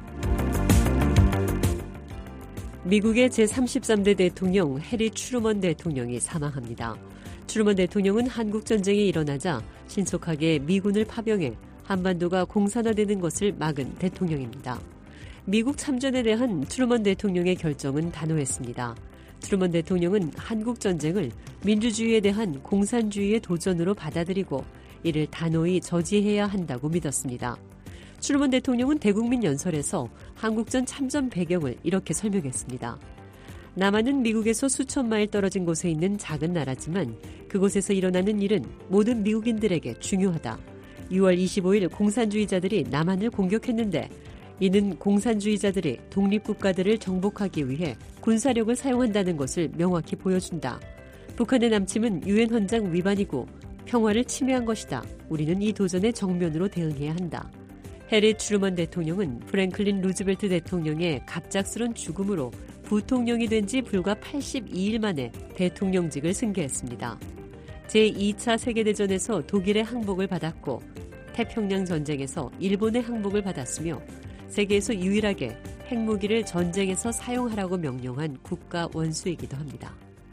미국의 제33대 대통령 해리 트루먼 대통령이 사망합니다. 트루먼 대통령은 한국전쟁이 일어나자 신속하게 미군을 파병해 한반도가 공산화되는 것을 막은 대통령입니다. 미국 참전에 대한 트루먼 대통령의 결정은 단호했습니다. 트루먼 대통령은 한국전쟁을 민주주의에 대한 공산주의의 도전으로 받아들이고 이를 단호히 저지해야 한다고 믿었습니다. 트루먼 대통령은 대국민 연설에서 한국전 참전 배경을 이렇게 설명했습니다. 남한은 미국에서 수천 마일 떨어진 곳에 있는 작은 나라지만 그곳에서 일어나는 일은 모든 미국인들에게 중요하다. 6월 25일 공산주의자들이 남한을 공격했는데 이는 공산주의자들이 독립국가들을 정복하기 위해 군사력을 사용한다는 것을 명확히 보여준다. 북한의 남침은 유엔 헌장 위반이고 평화를 침해한 것이다. 우리는 이 도전에 정면으로 대응해야 한다. 해리 트루먼 대통령은 프랭클린 루즈벨트 대통령의 갑작스런 죽음으로 부통령이 된 지 불과 82일 만에 대통령직을 승계했습니다. 제2차 세계대전에서 독일의 항복을 받았고 태평양 전쟁에서 일본의 항복을 받았으며 세계에서 유일하게 핵무기를 전쟁에서 사용하라고 명령한 국가 원수이기도 합니다.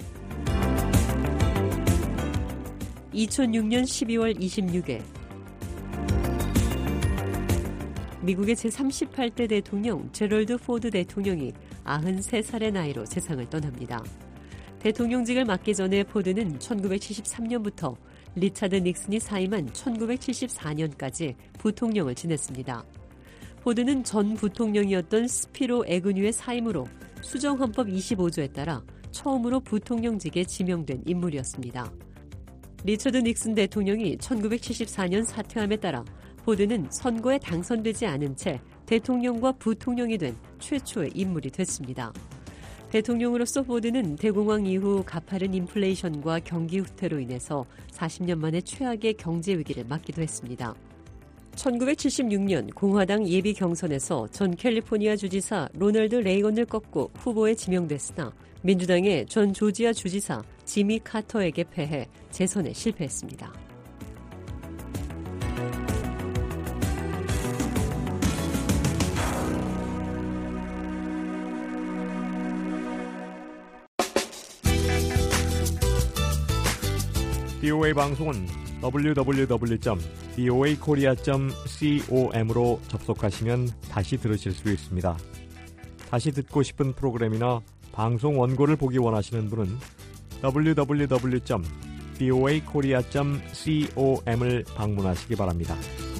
2006년 12월 26일 미국의 제38대 대통령 제럴드 포드 대통령이 93살의 나이로 세상을 떠납니다. 대통령직을 맡기 전에 포드는 1973년부터 리차드 닉슨이 사임한 1974년까지 부통령을 지냈습니다. 포드는 전 부통령이었던 스피로 에그뉴의 사임으로 수정헌법 25조에 따라 처음으로 부통령직에 지명된 인물이었습니다. 리처드 닉슨 대통령이 1974년 사퇴함에 따라 포드는 선거에 당선되지 않은 채 대통령과 부통령이 된 최초의 인물이 됐습니다. 대통령으로서 포드는 대공황 이후 가파른 인플레이션과 경기 후퇴로 인해서 40년 만에 최악의 경제 위기를 맞기도 했습니다. 1976년 공화당 예비 경선에서 전 캘리포니아 주지사 로널드 레이건을 꺾고 후보에 지명됐으나 민주당의 전 조지아 주지사 지미 카터에게 패해 재선에 실패했습니다. BOA 방송은 www.boakorea.com으로 접속하시면 다시 들으실 수 있습니다. 다시 듣고 싶은 프로그램이나 방송 원고를 보기 원하시는 분은 www.boakorea.com을 방문하시기 바랍니다.